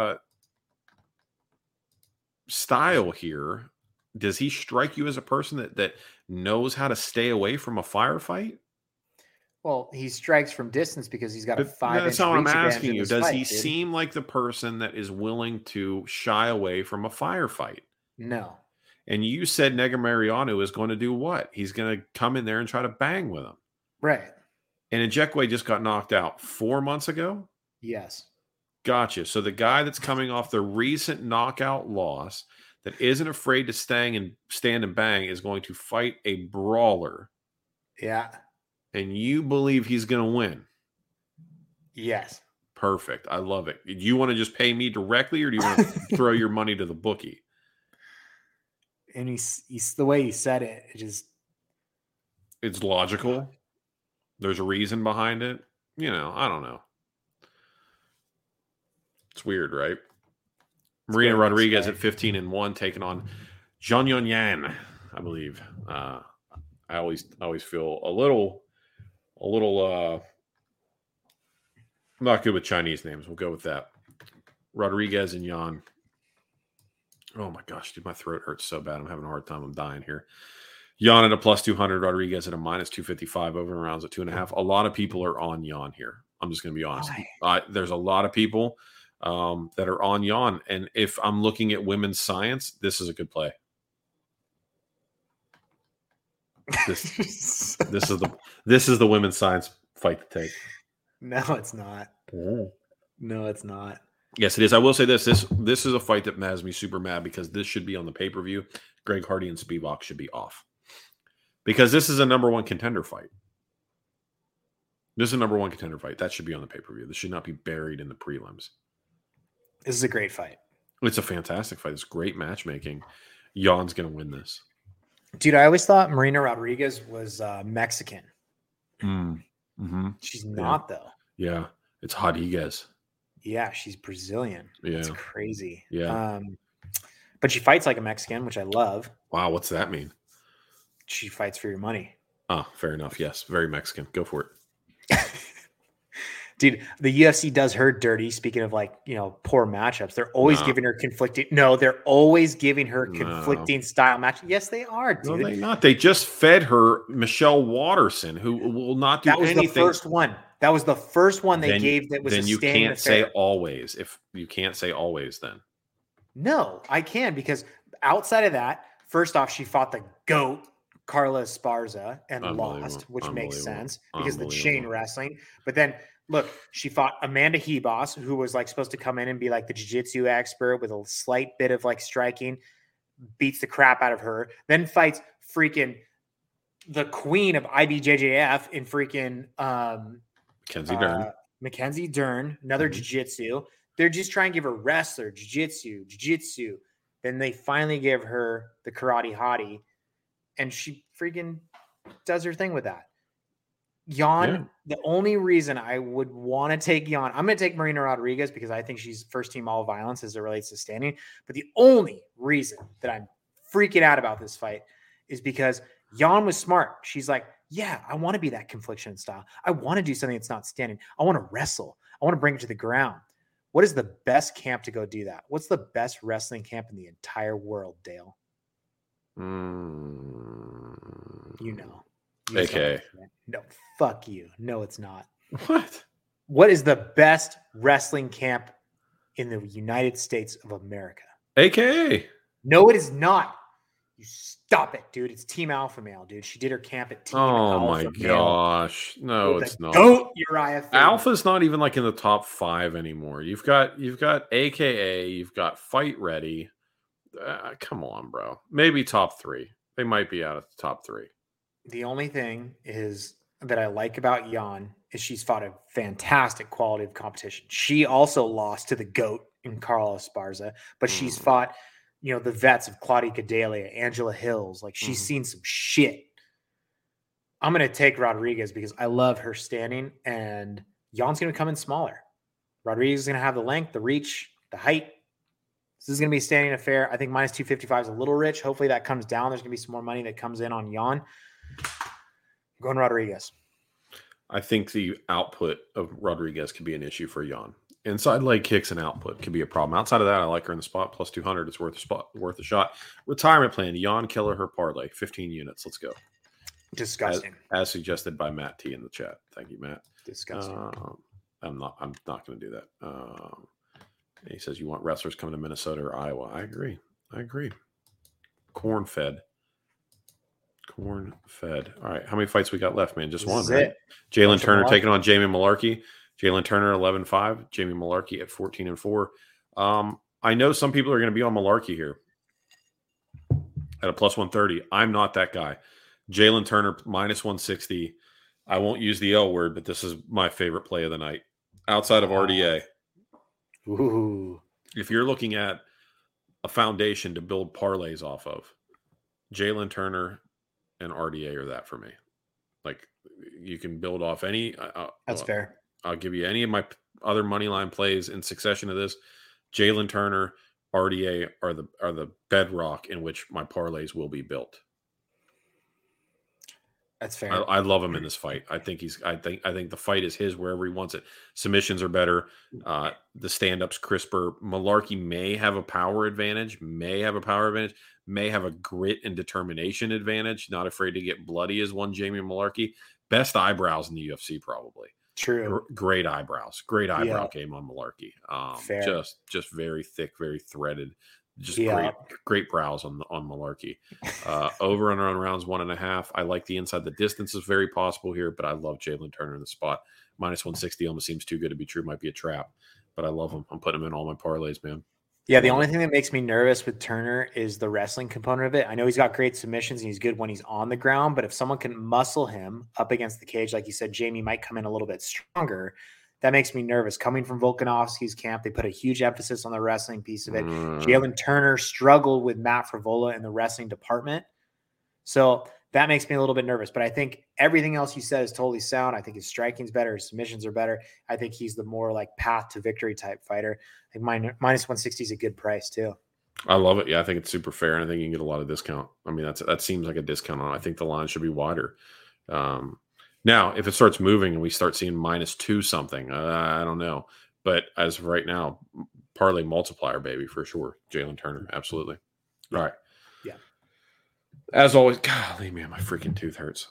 style here, does he strike you as a person that knows how to stay away from a firefight? Well, he strikes from distance because he's got a 5-inch. That's how I'm asking you. Does he seem like the person that is willing to shy away from a firefight? No. And you said Negumereanu is going to do what? He's going to come in there and try to bang with him. Right. And Njekwe just got knocked out 4 months ago? Yes. Gotcha. So the guy that's coming off the recent knockout loss that isn't afraid to stand and bang is going to fight a brawler. Yeah. And you believe he's going to win? Yes. Perfect. I love it. Do you want to just pay me directly, or do you want to throw your money to the bookie? And he's the way he said it, it's logical. There's a reason behind it. I don't know. It's weird, right? Marina Rodriguez at 15-1, taking on Zhang Yan, I believe. I always feel a little not good with Chinese names. We'll go with that. Rodriguez and Yan. Oh my gosh, dude, my throat hurts so bad. I'm having a hard time. I'm dying here. Yan at a plus 200, Rodriguez at a minus 255, over and rounds at 2.5. A lot of people are on Yan here. I'm just going to be honest. There's a lot of people that are on Yan, and if I'm looking at women's science, this is a good play. This is the women's science fight to take. No, it's not. Oh. No, it's not. Yes, it is. I will say this is a fight that has me super mad, because this should be on the pay-per-view. Greg Hardy and Spivak should be off, because this is a number one contender fight. This is a number one contender fight. That should be on the pay-per-view. This should not be buried in the prelims. This is a great fight. It's a fantastic fight. It's great matchmaking. Yan's going to win this. Dude, I always thought Marina Rodriguez was Mexican. Mm-hmm. She's not, though. Yeah. It's Rodriguez. Yeah, she's Brazilian. Yeah. It's crazy. Yeah. But she fights like a Mexican, which I love. Wow, what's that mean? She fights for your money. Oh, fair enough. Yes, very Mexican. Go for it. Dude, the UFC does her dirty. Speaking of poor matchups, they're always giving her conflicting. No, they're always giving her conflicting style match. Yes, they are, dude. No, they're not. They just fed her Michelle Watterson, who will not do anything. That was the first one. That was the first one they gave. That was. Then you can't say always. If you can't say always, then. No, I can, because outside of that, first off, she fought the GOAT, Carla Esparza, and lost, which makes sense because of the chain wrestling. But then. Look, she fought Amanda Hebos, who was supposed to come in and be the jiu-jitsu expert with a slight bit of striking, beats the crap out of her, then fights freaking the queen of IBJJF in freaking Mackenzie Dern, another jiu-jitsu. They're just trying to give her wrestler, jiu-jitsu. Then they finally give her the karate hottie, and she freaking does her thing with that. Yan, the only reason I would want to take Yan, I'm going to take Marina Rodriguez because I think she's first team all violence as it relates to standing. But the only reason that I'm freaking out about this fight is because Yan was smart. She's like, yeah, I want to be that confliction style. I want to do something that's not standing. I want to wrestle. I want to bring it to the ground. What is the best camp to go do that? What's the best wrestling camp in the entire world, Dale? You know. AK. No, fuck you. No, it's not. What? What is the best wrestling camp in the United States of America? AKA. No, it is not. You stop it, dude. It's Team Alpha Male, dude. She did her camp at Team Alpha Male. Oh my gosh. No, it's not. Goat Uriah Faber. Alpha's not even like in the top 5 anymore. You've got AKA, you've got Fight Ready. Come on, bro. Maybe top 3. They might be out of the top 3. The only thing is that I like about Yan is she's fought a fantastic quality of competition. She also lost to the GOAT in Carla Esparza, but she's fought, the vets of Claudia Gadelia, Angela Hills. Like she's seen some shit. I'm going to take Rodriguez because I love her standing, and Yan's going to come in smaller. Rodriguez is going to have the length, the reach, the height. This is going to be a standing affair. I think minus 255 is a little rich. Hopefully that comes down. There's going to be some more money that comes in on Yan. I'm going Rodriguez. I think the output of Rodriguez could be an issue for Yan. Inside leg kicks and output could be a problem. Outside of that, I like her in the spot. Plus 200. It's worth a shot. Retirement plan. Yan Killer her parlay. 15 units. Let's go. Disgusting. As suggested by Matt T in the chat. Thank you, Matt. Disgusting. I'm not going to do that. He says you want wrestlers coming to Minnesota or Iowa. I agree. Corn fed. All right. How many fights we got left, man? Just one, right? Jalen Turner taking on Jamie Malarkey. Jalen Turner 11-5. Jamie Malarkey at 14-4. I know some people are going to be on Malarkey here at a plus 130. I'm not that guy. Jalen Turner minus 160. I won't use the L word, but this is my favorite play of the night outside of RDA. Ooh. If you're looking at a foundation to build parlays off of, Jalen Turner and RDA are that for me. Like you can build off any. That's fair. I'll give you any of my other money line plays in succession of this. Jalen Turner, RDA are the bedrock in which my parlays will be built. That's fair. I love him in this fight. I think the fight is his wherever he wants it. Submissions are better. The stand-ups crisper. Malarkey may have a power advantage. May have a grit and determination advantage. Not afraid to get bloody as one Jamie Malarkey. Best eyebrows in the UFC probably. True. Great eyebrows. Great eyebrow game on Malarkey. Just very thick, very threaded. Just great brows on Malarkey. Over and on rounds 1.5. I like the inside. The distance is very possible here, but I love Jalen Turner in the spot. Minus 160 almost seems too good to be true. Might be a trap, but I love him. I'm putting him in all my parlays, man. Yeah, the only thing that makes me nervous with Turner is the wrestling component of it. I know he's got great submissions and he's good when he's on the ground, but if someone can muscle him up against the cage, like you said, Jamie might come in a little bit stronger. That makes me nervous. Coming from Volkanovski's camp, they put a huge emphasis on the wrestling piece of it. Jalen Turner struggled with Matt Frivola in the wrestling department. So that makes me a little bit nervous. But I think everything else you said is totally sound. I think his striking's better. His submissions are better. I think he's the more like path to victory type fighter. I think minus 160 is a good price too. I love it. Yeah, I think it's super fair. And I think you can get a lot of discount. I mean, that seems like a discount on it. I think the line should be wider. Now, if it starts moving and we start seeing -2 something, I don't know. But as of right now, parlay multiplier, baby, for sure. Jalen Turner, absolutely. All right. Yeah. As always, golly, man, my freaking tooth hurts.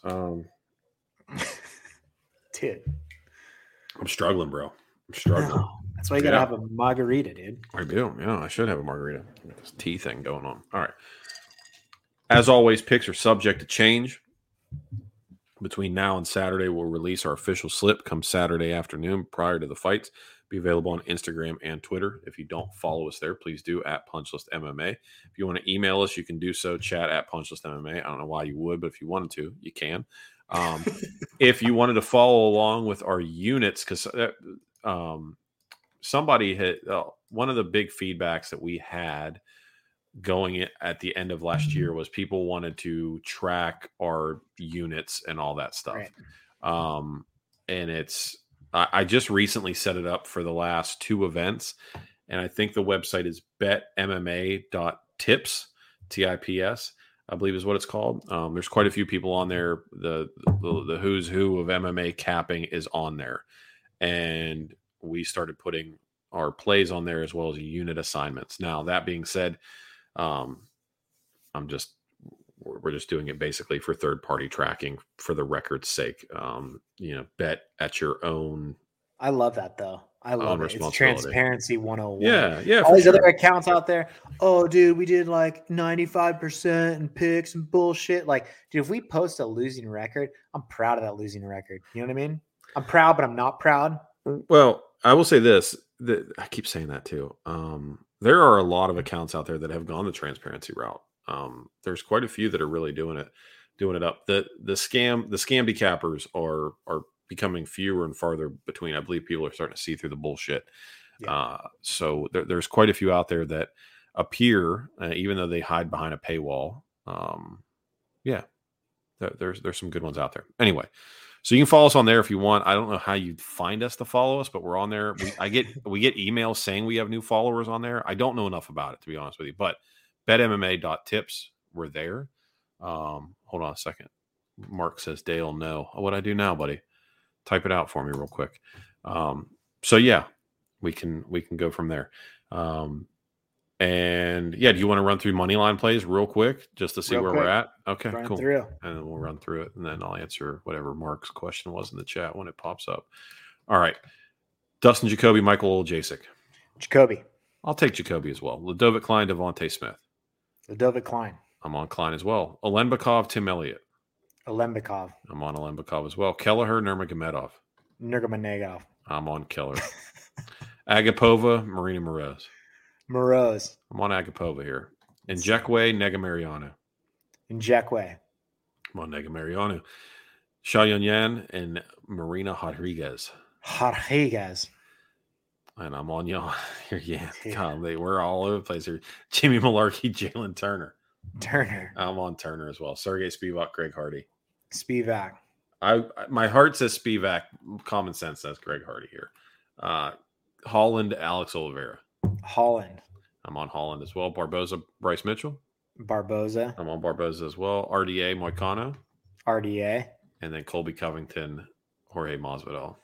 Dude. I'm struggling, bro. I'm struggling. No, that's why you got to have a margarita, dude. I do. Yeah, I should have a margarita. Got this tea thing going on. All right. As always, picks are subject to change. Between now and Saturday, we'll release our official slip come Saturday afternoon prior to the fights. Be available on Instagram and Twitter. If you don't follow us there, please do at Punchlist MMA. If you want to email us, you can do so, chat at Punchlist MMA. I don't know why you would, but if you wanted to, you can. If you wanted to follow along with our units, because somebody hit one of the big feedbacks that we had going at the end of last year was people wanted to track our units and all that stuff. Right. And I just recently set it up for the last 2 events, and I think the website is betmma.tips, TIPS, I believe is what it's called. There's quite a few people on there. The who's who of MMA capping is on there, and we started putting our plays on there as well as unit assignments. Now, that being said, we're just doing it basically for third-party tracking for the record's sake. Bet at your own. I love that though. I love it. It's transparency 101. Yeah. All these other accounts out there. Oh, dude, we did like 95% and picks and bullshit. Like, dude, if we post a losing record, I'm proud of that losing record. You know what I mean? I'm proud, but I'm not proud. Well, I will say this. I keep saying that too. There are a lot of accounts out there that have gone the transparency route. There's quite a few that are really doing it up. The scam decappers are becoming fewer and farther between. I believe people are starting to see through the bullshit. Yeah. So there's quite a few out there that appear, even though they hide behind a paywall. There's some good ones out there. Anyway, so you can follow us on there if you want. I don't know how you'd find us to follow us, but we're on there. We get emails saying we have new followers on there. I don't know enough about it, to be honest with you, but betmma.tips, we're there. Hold on a second. Mark says, Dale, no. What'd I do now, buddy? Type it out for me real quick. So yeah, we can go from there. And yeah, do you want to run through Moneyline plays real quick just to see where we're at? Okay, cool. And then we'll run through it, and then I'll answer whatever Mark's question was in the chat when it pops up. All right. Dustin Jacoby, Michael Jasek. Jacoby. I'll take Jacoby as well. Ludovic Klein, Devontae Smith. Ludovic Klein. I'm on Klein as well. Alenbekov, Tim Elliott. Alenbekov. I'm on Alenbekov as well. Kelleher, Nurmagomedov. Nurmagomedov. I'm on Keller. Agapova, Marina Moroz. I'm on Agapova here. Njekwe, Negamariano. Njekwe. I'm on Negamariano. Xiaoyan and Marina Rodriguez. And I'm on y'all here. Yeah. God, we're all over the place here. Jimmy Malarkey, Jalen Turner. I'm on Turner as well. Sergey Spivak, Greg Hardy. Spivak. My heart says Spivak. Common sense says Greg Hardy here. Holland, Alex Oliveira. Holland. I'm on Holland as well. Barboza, Bryce Mitchell. Barboza. I'm on Barboza as well. RDA, Moicano. RDA. And then Colby Covington, Jorge Masvidal.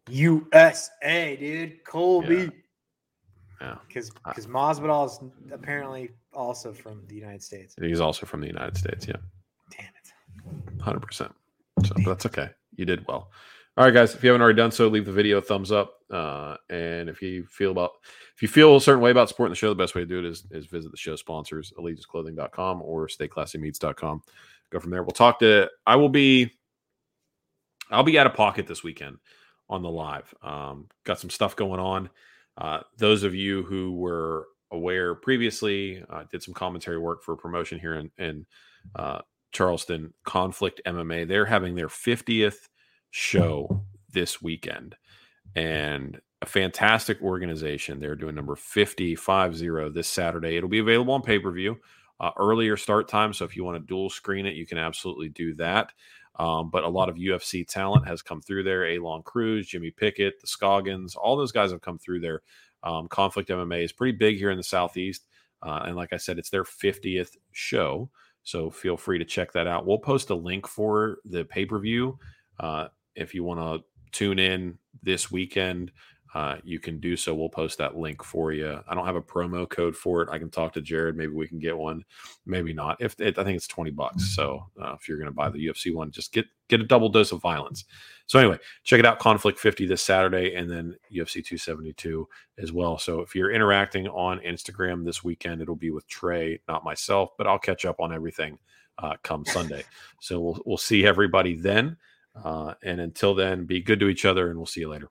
USA, dude. Colby. Yeah. Because Masvidal is apparently also from the United States. He's also from the United States, yeah. Damn it. 100%. So but that's okay. You did well. All right, guys. If you haven't already done so, leave the video a thumbs up. And if you feel a certain way about supporting the show, the best way to do it is visit the show sponsors, AllegionceClothing.com or StayClassyMeats.com. Go from there. I'll be out of pocket this weekend on the live. Got some stuff going on. Those of you who were aware previously, did some commentary work for a promotion here in Charleston, Conflict MMA. They're having their 50th show this weekend, and a fantastic organization. They're doing number 50 this Saturday. It'll be available on pay-per-view, earlier start time. So if you want to dual screen it, you can absolutely do that. But a lot of UFC talent has come through there. Alon Cruz, Jimmy Pickett, the Scoggins, all those guys have come through there. Conflict MMA is pretty big here in the Southeast. And like I said, it's their 50th show. So feel free to check that out. We'll post a link for the pay-per-view. If you want to tune in this weekend, you can do so. We'll post that link for you. I don't have a promo code for it. I can talk to Jared. Maybe we can get one. Maybe not. I think it's $20. So if you're going to buy the UFC one, just get a double dose of violence. So anyway, check it out. Conflict 50 this Saturday, and then UFC 272 as well. So if you're interacting on Instagram this weekend, it'll be with Trey, not myself, but I'll catch up on everything come Sunday. So we'll see everybody then. And until then, be good to each other, and we'll see you later.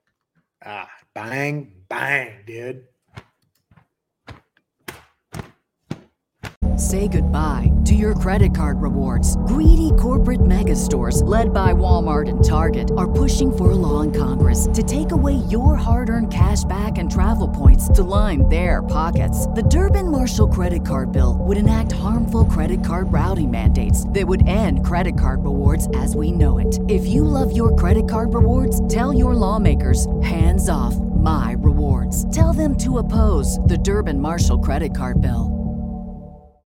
Bang, bang, dude. say goodbye to your credit card rewards. Greedy corporate mega stores, led by Walmart and Target, are pushing for a law in Congress to take away your hard-earned cash back and travel points to line their pockets. The Durbin-Marshall credit card bill would enact harmful credit card routing mandates that would end credit card rewards as we know it. If you love your credit card rewards, tell your lawmakers, hands off my rewards. Tell them to oppose the Durbin-Marshall credit card bill.